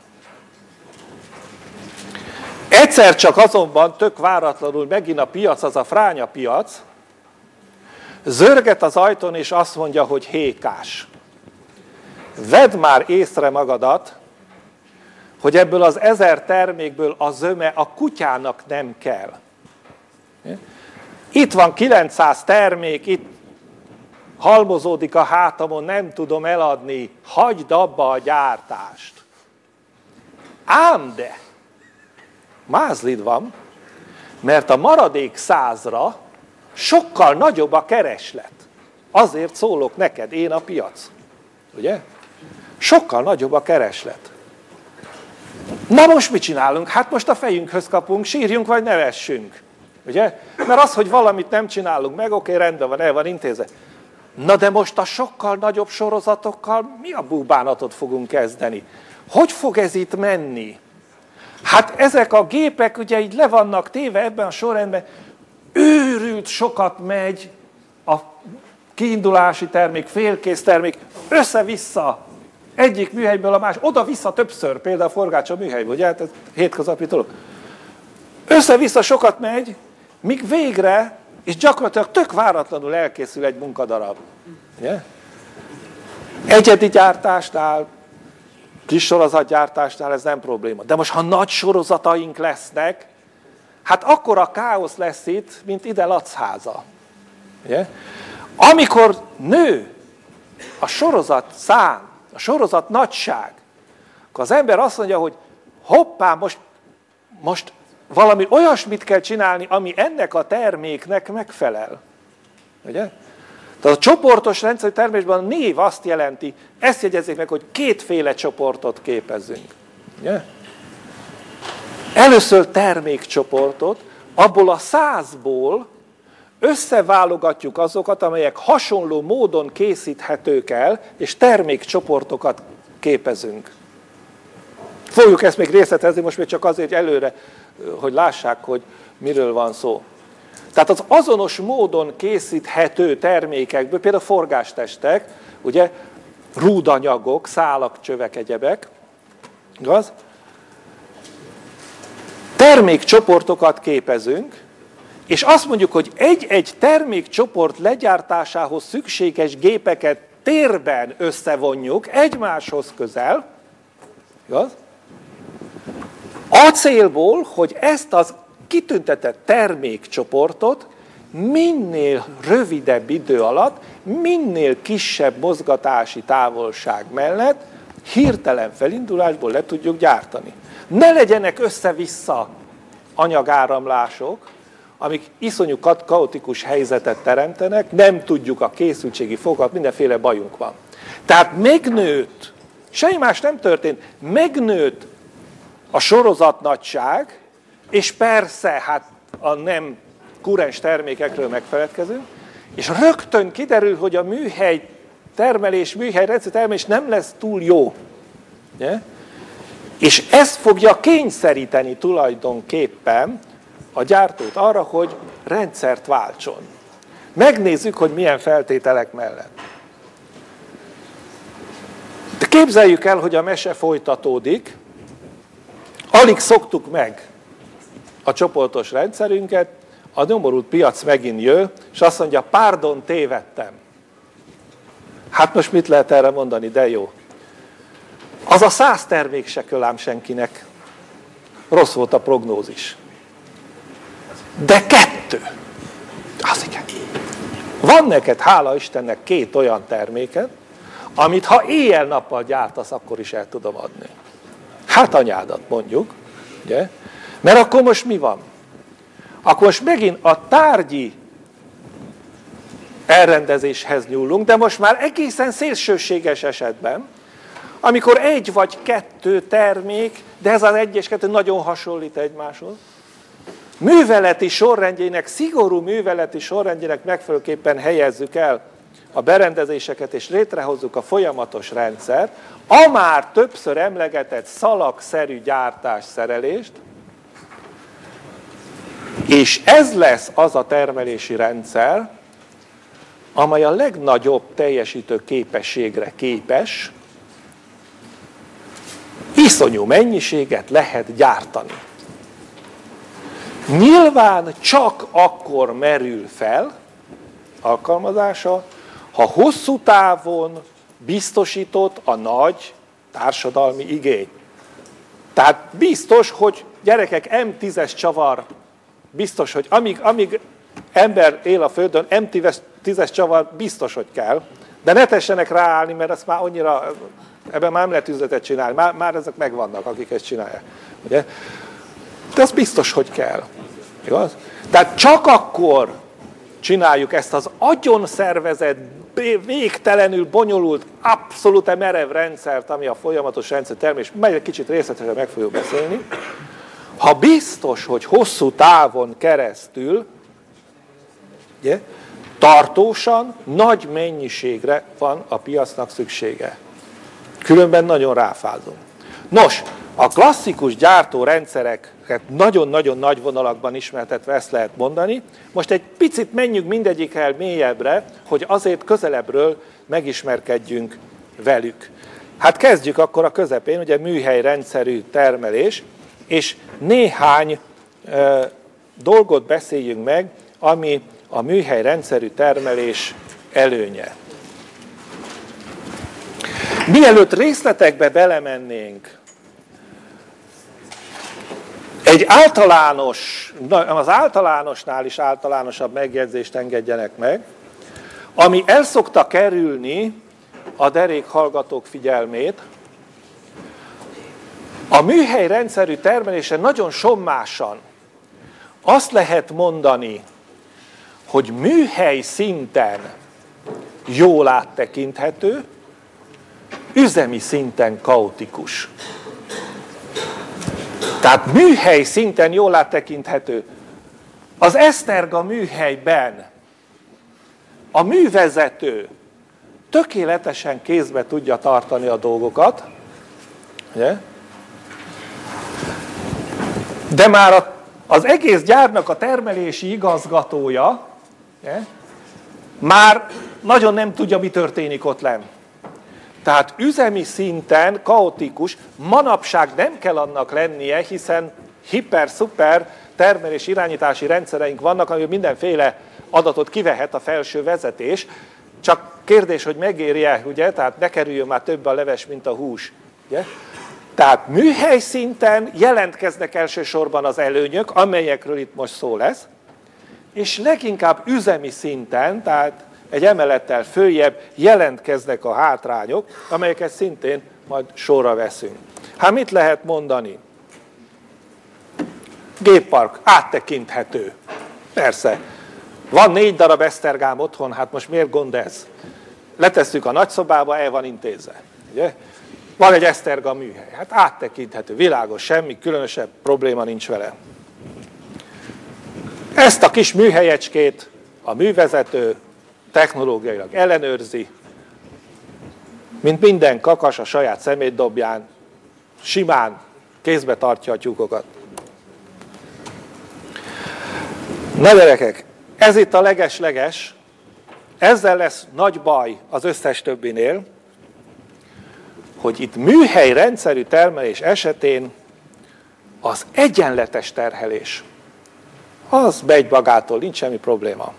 Egyszer csak azonban, tök váratlanul megint a piac, az a fránya piac, zörget az ajtón és azt mondja, hogy hékás. Vedd már észre magadat, hogy ebből az 1000 termékből a zöme a kutyának nem kell. Itt van 900 termék, itt halmozódik a hátamon, nem tudom eladni, hagyd abba a gyártást. Ám de, mázlid van, mert a maradék 100-ra sokkal nagyobb a kereslet. Azért szólok neked, én a piac. Ugye? Sokkal nagyobb a kereslet. Na most mit csinálunk? Hát most a fejünkhöz kapunk, sírjunk vagy nevessünk. Ugye? Mert az, hogy valamit nem csinálunk meg, oké, rendben van, el van intézve. Na de most a sokkal nagyobb sorozatokkal mi a búbánatot fogunk kezdeni? Hogy fog ez itt menni? Hát ezek a gépek ugye így le vannak téve ebben a sorrendben, őrült sokat megy a kiindulási termék, félkész termék, össze-vissza, egyik műhelyből a másik, oda-vissza többször, például a forgácsa műhelyből, ugye, hát ez hétköznapi dolog. Össze-vissza sokat megy, míg végre, és gyakorlatilag tök váratlanul elkészül egy munkadarab. Ugye? Egyedi gyártásnál, kis sorozatgyártásnál ez nem probléma. De most, ha nagy sorozataink lesznek, hát akkora káosz lesz itt, mint ide Lacháza. Ugye? Amikor nő a sorozat szám, a sorozat nagyság, akkor az ember azt mondja, hogy hoppá, most valami olyasmit kell csinálni, ami ennek a terméknek megfelel. Ugye? Tehát a csoportos rendszeri termésben a név azt jelenti, ezt jegyezzék meg, hogy kétféle csoportot képezzünk. Ugye? Először termékcsoportot, abból a 100-ból összeválogatjuk azokat, amelyek hasonló módon készíthetők el, és termékcsoportokat képezünk. Fogjuk ezt még részletezni, most még csak azért előre, hogy lássák, hogy miről van szó. Tehát az azonos módon készíthető termékekből, például forgástestek, ugye, rúdanyagok, szálak, csövek, egyebek, igaz? Termékcsoportokat képezünk, és azt mondjuk, hogy egy-egy termékcsoport legyártásához szükséges gépeket térben összevonjuk, egymáshoz közel, igaz? A célból, hogy ezt az kitüntetett termékcsoportot minél rövidebb idő alatt, minél kisebb mozgatási távolság mellett hirtelen felindulásból le tudjuk gyártani. Ne legyenek össze-vissza anyagáramlások, amik iszonyú kaotikus helyzetet teremtenek, nem tudjuk a készültségi fogat, mindenféle bajunk van. Tehát megnőtt, semmi más nem történt, megnőtt a sorozatnagyság, és persze, hát a nem kurens termékekről megfeledkezünk, és rögtön kiderül, hogy a műhely termelés, műhelyrendszer termelés nem lesz túl jó. Ugye? És ez fogja kényszeríteni tulajdonképpen a gyártót arra, hogy rendszert váltson. Megnézzük, hogy milyen feltételek mellett. De képzeljük el, hogy a mese folytatódik, alig szoktuk meg a csoportos rendszerünket, a nyomorult piac megint jön, és azt mondja, párdon, tévedtem. Hát most mit lehet erre mondani, de jó. Az a 100 termék se kell ám senkinek. Rossz volt a prognózis. De 2. Az igen. Van neked, hála Istennek, 2 olyan terméket, amit ha éjjel-nappal gyártasz, akkor is el tudom adni. Hát anyádat mondjuk, ugye? Mert akkor most mi van? Akkor most megint a tárgyi elrendezéshez nyúlunk, de most már egészen szélsőséges esetben, amikor egy vagy kettő termék, de ez az egy és kettő nagyon hasonlít egymáshoz, műveleti sorrendjének, szigorú műveleti sorrendjének megfelelőképpen helyezzük el a berendezéseket, és létrehozzuk a folyamatos rendszert, a már többször emlegetett szalagszerű gyártás-szerelést, és ez lesz az a termelési rendszer, amely a legnagyobb teljesítő képességre képes, iszonyú mennyiséget lehet gyártani. Nyilván csak akkor merül fel alkalmazása, ha hosszú távon biztosított a nagy társadalmi igény. Tehát biztos, hogy gyerekek, M10-es csavar, biztos, hogy amíg ember él a Földön, M10-es csavar biztos, hogy kell, de ne tessenek ráállni, mert azt már annyira, ebben már nem lehet üzletet csinálni, már ezek megvannak, akik ezt csinálják. Ugye? De az biztos, hogy kell. Igaz? Tehát csak akkor csináljuk ezt az agyon szervezett, végtelenül bonyolult, abszolút merev rendszert, ami a folyamatos rendszer termés, majd egy kicsit részletesen meg fogjuk beszélni, ha biztos, hogy hosszú távon keresztül, ugye, tartósan, nagy mennyiségre van a piacnak szüksége. Különben nagyon ráfázunk. Nos, a klasszikus gyártórendszereket nagyon-nagyon nagy vonalakban ismertetve ezt lehet mondani. Most egy picit menjünk mindegyikkel mélyebbre, hogy azért közelebbről megismerkedjünk velük. Hát kezdjük akkor a közepén, ugye műhelyrendszerű termelés, és néhány dolgot beszéljünk meg, ami a műhelyrendszerű termelés előnye. Mielőtt részletekbe belemennénk, egy az általánosnál is általánosabb megjegyzést engedjenek meg, ami el szokta kerülni a derék hallgatók figyelmét. A műhelyrendszerű termelése nagyon sommásan azt lehet mondani, hogy műhely szinten jól áttekinthető, üzemi szinten kaotikus. Tehát műhely szinten jól áttekinthető. Az Eszterga műhelyben a művezető tökéletesen kézbe tudja tartani a dolgokat, ugye? De már az egész gyárnak a termelési igazgatója, ugye? Már nagyon nem tudja, mi történik ott lenn. Tehát üzemi szinten kaotikus, manapság nem kell annak lennie, hiszen hiper-szuper termelés irányítási rendszereink vannak, amiben mindenféle adatot kivehet a felső vezetés, csak kérdés, hogy megéri-e, ugye? Tehát ne kerüljön már több a leves, mint a hús. Ugye? Tehát műhely szinten jelentkeznek elsősorban az előnyök, amelyekről itt most szó lesz, és leginkább üzemi szinten, tehát egy emelettel följebb jelentkeznek a hátrányok, amelyeket szintén majd sorra veszünk. Hát mit lehet mondani? Géppark áttekinthető. Persze. Van 4 darab Esztergám otthon, hát most miért gond ez? Letesszük a nagyszobába, el van intézve. Ugye? Van egy Eszterga műhely. Hát áttekinthető, világos, semmi különösebb probléma nincs vele. Ezt a kis műhelyecskét a művezető technológiailag ellenőrzi, mint minden kakas a saját szemétdobján, simán kézbe tartja a tyúkokat. Na gyerekek, ez itt a leges-leges, ezzel lesz nagy baj az összes többinél, hogy itt műhelyrendszerű termelés esetén az egyenletes terhelés, az megy magától, nincs semmi probléma.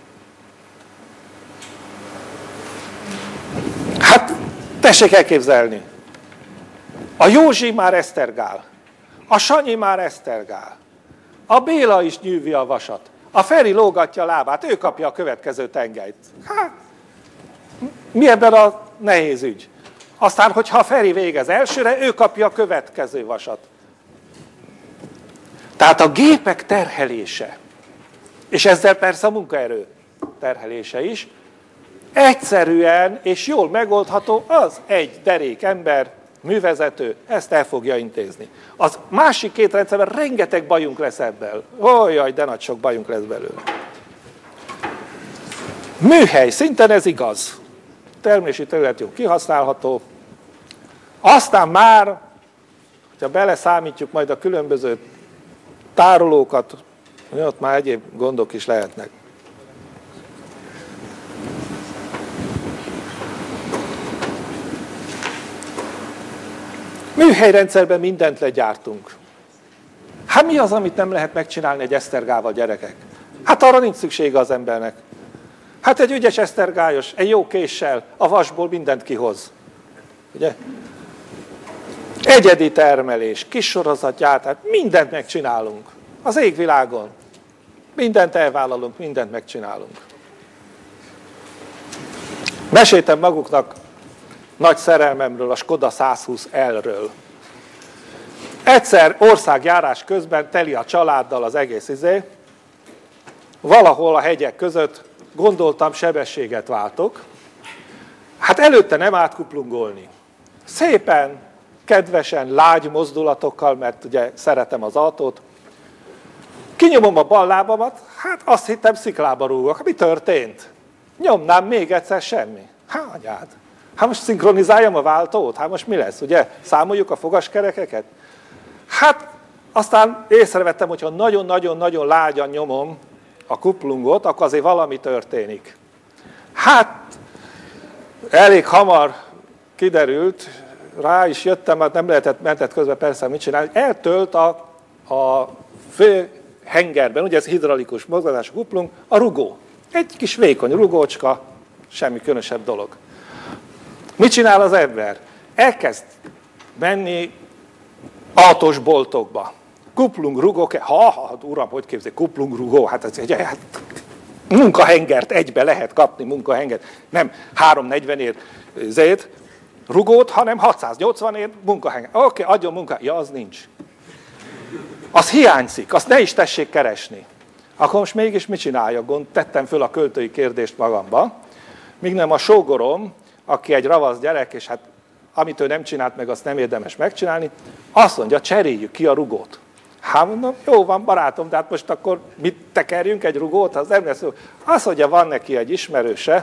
Hát, tessék elképzelni, a Józsi már esztergál, a Sanyi már esztergál, a Béla is nyűvi a vasat, a Feri lógatja a lábát, ő kapja a következő tengelyt. Hát, mi ebben a nehéz ügy? Aztán, hogyha a Feri végez elsőre, ő kapja a következő vasat. Tehát a gépek terhelése és ezzel persze a munkaerő terhelése is, egyszerűen és jól megoldható, az egy derék ember, művezető, ezt el fogja intézni. Az másik két rendszerben rengeteg bajunk lesz ebből. Jaj, de nagy sok bajunk lesz belőle. Műhely szinten ez igaz. Termési terület jó kihasználható. Aztán már, hogyha beleszámítjuk majd a különböző tárolókat, ott már egyéb gondok is lehetnek. Műhelyrendszerben mindent legyártunk. Hát mi az, amit nem lehet megcsinálni egy esztergával, gyerekek? Hát arra nincs szüksége az embernek. Hát egy ügyes esztergályos, egy jó késsel, a vasból mindent kihoz. Ugye? Egyedi termelés, kis sorozatgyártás, mindent megcsinálunk. Az égvilágon. Mindent elvállalunk, mindent megcsinálunk. Meséltem maguknak nagy szerelmemről, a Skoda 120L-ről. Egyszer országjárás közben teli a családdal az egész valahol a hegyek között gondoltam, sebességet váltok. Hát előtte nem átkuplungolni. Szépen, kedvesen, lágy mozdulatokkal, mert ugye szeretem az autót. Kinyomom a bal lábamat, hát azt hittem sziklába rúgok. Mi történt? Nyomnám még egyszer, semmi. Anyád. Hát most szinkronizáljam a váltót? Hát most mi lesz, ugye? Számoljuk a fogaskerekeket? Hát aztán észrevettem, hogyha nagyon-nagyon-nagyon lágyan nyomom a kuplungot, akkor azért valami történik. Hát elég hamar kiderült, rá is jöttem, mert nem mentett közben persze mit csinálni, eltölt a fő hengerben, ugye ez hidraulikus mozgatású kuplung, a rugó. Egy kis vékony rugócska, semmi különösebb dolog. Mit csinál az ember? Elkezd menni autós boltokba. Kuplung, rugó, uram, hogy képzeljük, kuplung, rugó, hát ez egy munkahengert egybe lehet kapni, munkahengert. Nem 340-ért rugót, hanem 680-ért munkahengert. Oké, adjon munkahengert. Ja, az nincs. Az hiányzik, azt ne is tessék keresni. Akkor most mégis mit csináljak? Tettem föl a költői kérdést magamba. Míg nem a sógorom, aki egy ravasz gyerek, és hát amit ő nem csinált meg, azt nem érdemes megcsinálni, azt mondja, cseréljük ki a rugót. Hát mondom, jó van barátom, de hát most akkor mit tekerjünk egy rugót? Az nem lesz. Azt mondja, van neki egy ismerőse,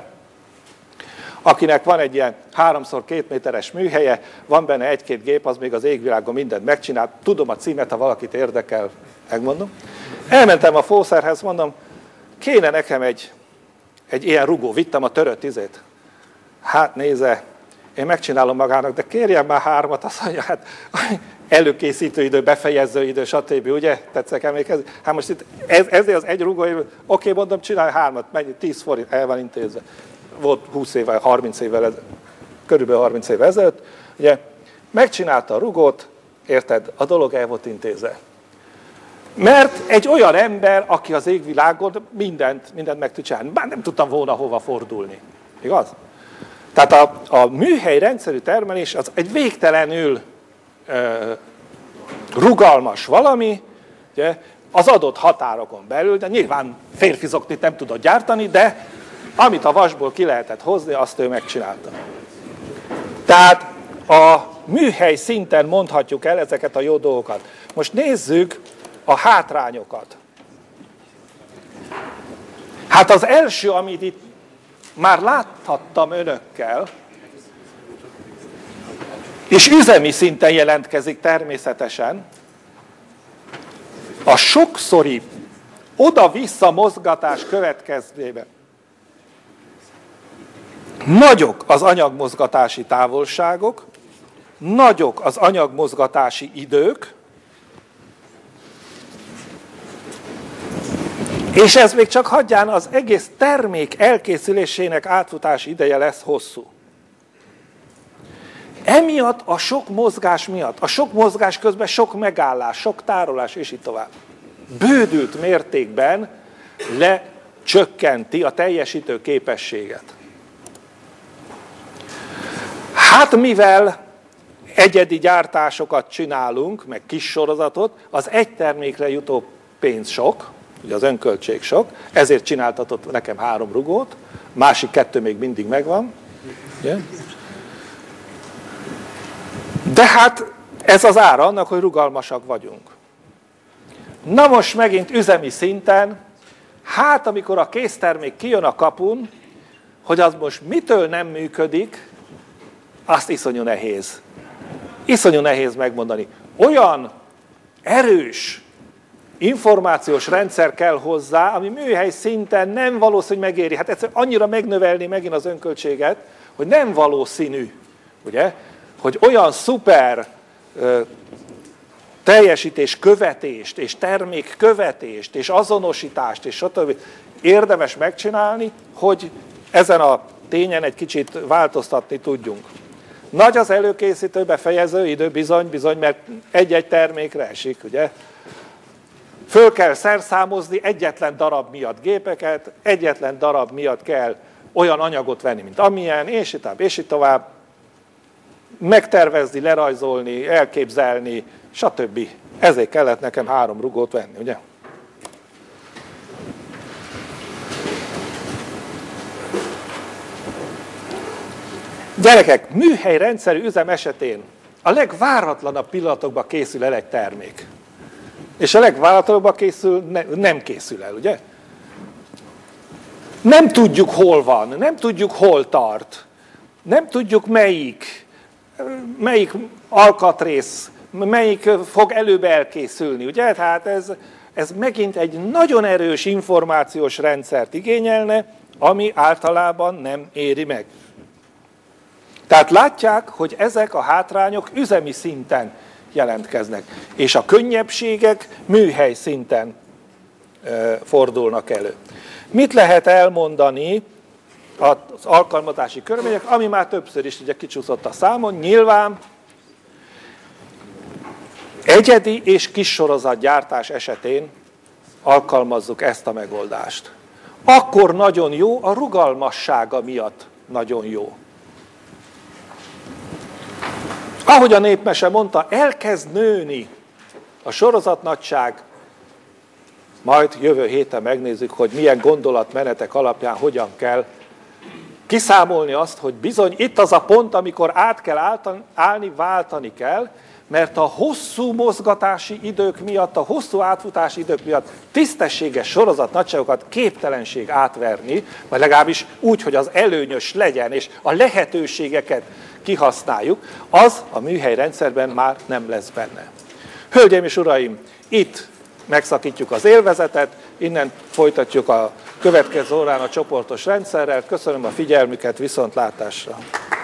akinek van egy ilyen 3x2 méteres műhelye, van benne egy-két gép, az még az égvilágon mindent megcsinál, tudom a címet, ha valakit érdekel, megmondom. Elmentem a fószerhez, mondom, kéne nekem egy ilyen rugó, vittem a törött izét. Hát nézze, én megcsinálom magának, de kérjem már 3, azt mondja, hát előkészítő idő, befejező idő, stb. Ugye? Tetszek emlékezni? Hát most itt ezért az egy rugó, oké, mondom, csinálj 3, mennyi, 10 forint, el van intézve. Volt 20 évvel, 30 évvel, körülbelül 30 évvel ezelőtt. Ugye, megcsinálta a rugót, érted, a dolog el volt intézve. Mert egy olyan ember, aki az égvilágon mindent meg tud csinálni. Bár nem tudtam volna hova fordulni. Igaz? Tehát a műhely rendszerű termelés az egy végtelenül rugalmas valami, ugye, az adott határokon belül, de nyilván férfizoknit nem tudott gyártani, de amit a vasból ki lehetett hozni, azt ő megcsinálta. Tehát a műhely szinten mondhatjuk el ezeket a jó dolgokat. Most nézzük a hátrányokat. Hát az első, amit itt már láthattam önökkel, és üzemi szinten jelentkezik természetesen, a sokszori oda-vissza mozgatás következtében nagyok az anyagmozgatási távolságok, nagyok az anyagmozgatási idők, és ez még csak hagyján az egész termék elkészülésének átfutási ideje lesz hosszú. Emiatt a sok mozgás miatt, a sok mozgás közben sok megállás, sok tárolás, és így tovább. Bődült mértékben lecsökkenti a teljesítő képességet. Hát mivel egyedi gyártásokat csinálunk, meg kis sorozatot, az egy termékre jutó pénz sok, ugye az önköltség sok, ezért csináltatott nekem 3 rugót, másik 2 még mindig megvan. Ugye? De hát ez az ára annak, hogy rugalmasak vagyunk. Na most megint üzemi szinten, hát amikor a késztermék kijön a kapun, hogy az most mitől nem működik, azt iszonyú nehéz. Iszonyú nehéz megmondani. Olyan erős információs rendszer kell hozzá, ami műhely szinten nem valószínű, hogy megéri. Hát egyszerűen annyira megnövelni megint az önköltséget, hogy nem valószínű, ugye? Hogy olyan szuper teljesítés követést, és termék követést, és azonosítást, és stb. Érdemes megcsinálni, hogy ezen a tényen egy kicsit változtatni tudjunk. Nagy az előkészítő, befejező idő, bizony, mert egy-egy termékre esik, ugye? Föl kell szerszámozni egyetlen darab miatt gépeket, egyetlen darab miatt kell olyan anyagot venni, mint amilyen, és így tovább. Megtervezni, lerajzolni, elképzelni, stb. Ezért kellett nekem 3 rugót venni, ugye? Gyerekek, műhelyrendszerű üzem esetén a legváratlanabb pillanatokban készül el egy termék. És a legváratlanabban nem készül el, ugye? Nem tudjuk, hol van, nem tudjuk, hol tart, nem tudjuk, melyik alkatrész, melyik fog előbb elkészülni, ugye? Tehát ez megint egy nagyon erős információs rendszert igényelne, ami általában nem éri meg. Tehát látják, hogy ezek a hátrányok üzemi szinten jelentkeznek, és a könnyebbségek műhely szinten fordulnak elő. Mit lehet elmondani az alkalmazási körülmények, ami már többször is ugye kicsúszott a számon, nyilván egyedi és kis sorozatgyártás esetén alkalmazzuk ezt a megoldást. Akkor nagyon jó, a rugalmassága miatt nagyon jó. Ahogy a népmese mondta, elkezd nőni a sorozatnagyság, majd jövő héten megnézzük, hogy milyen gondolatmenetek alapján hogyan kell kiszámolni azt, hogy bizony itt az a pont, amikor át kell állni, váltani kell, mert a hosszú mozgatási idők miatt, a hosszú átfutási idők miatt tisztességes sorozatnagyságokat képtelenség átverni, vagy legalábbis úgy, hogy az előnyös legyen, és a lehetőségeket kihasználjuk, az a műhelyrendszerben már nem lesz benne. Hölgyeim és uraim, itt megszakítjuk az élvezetet, innen folytatjuk a következő órán a csoportos rendszerrel. Köszönöm a figyelmüket, viszontlátásra!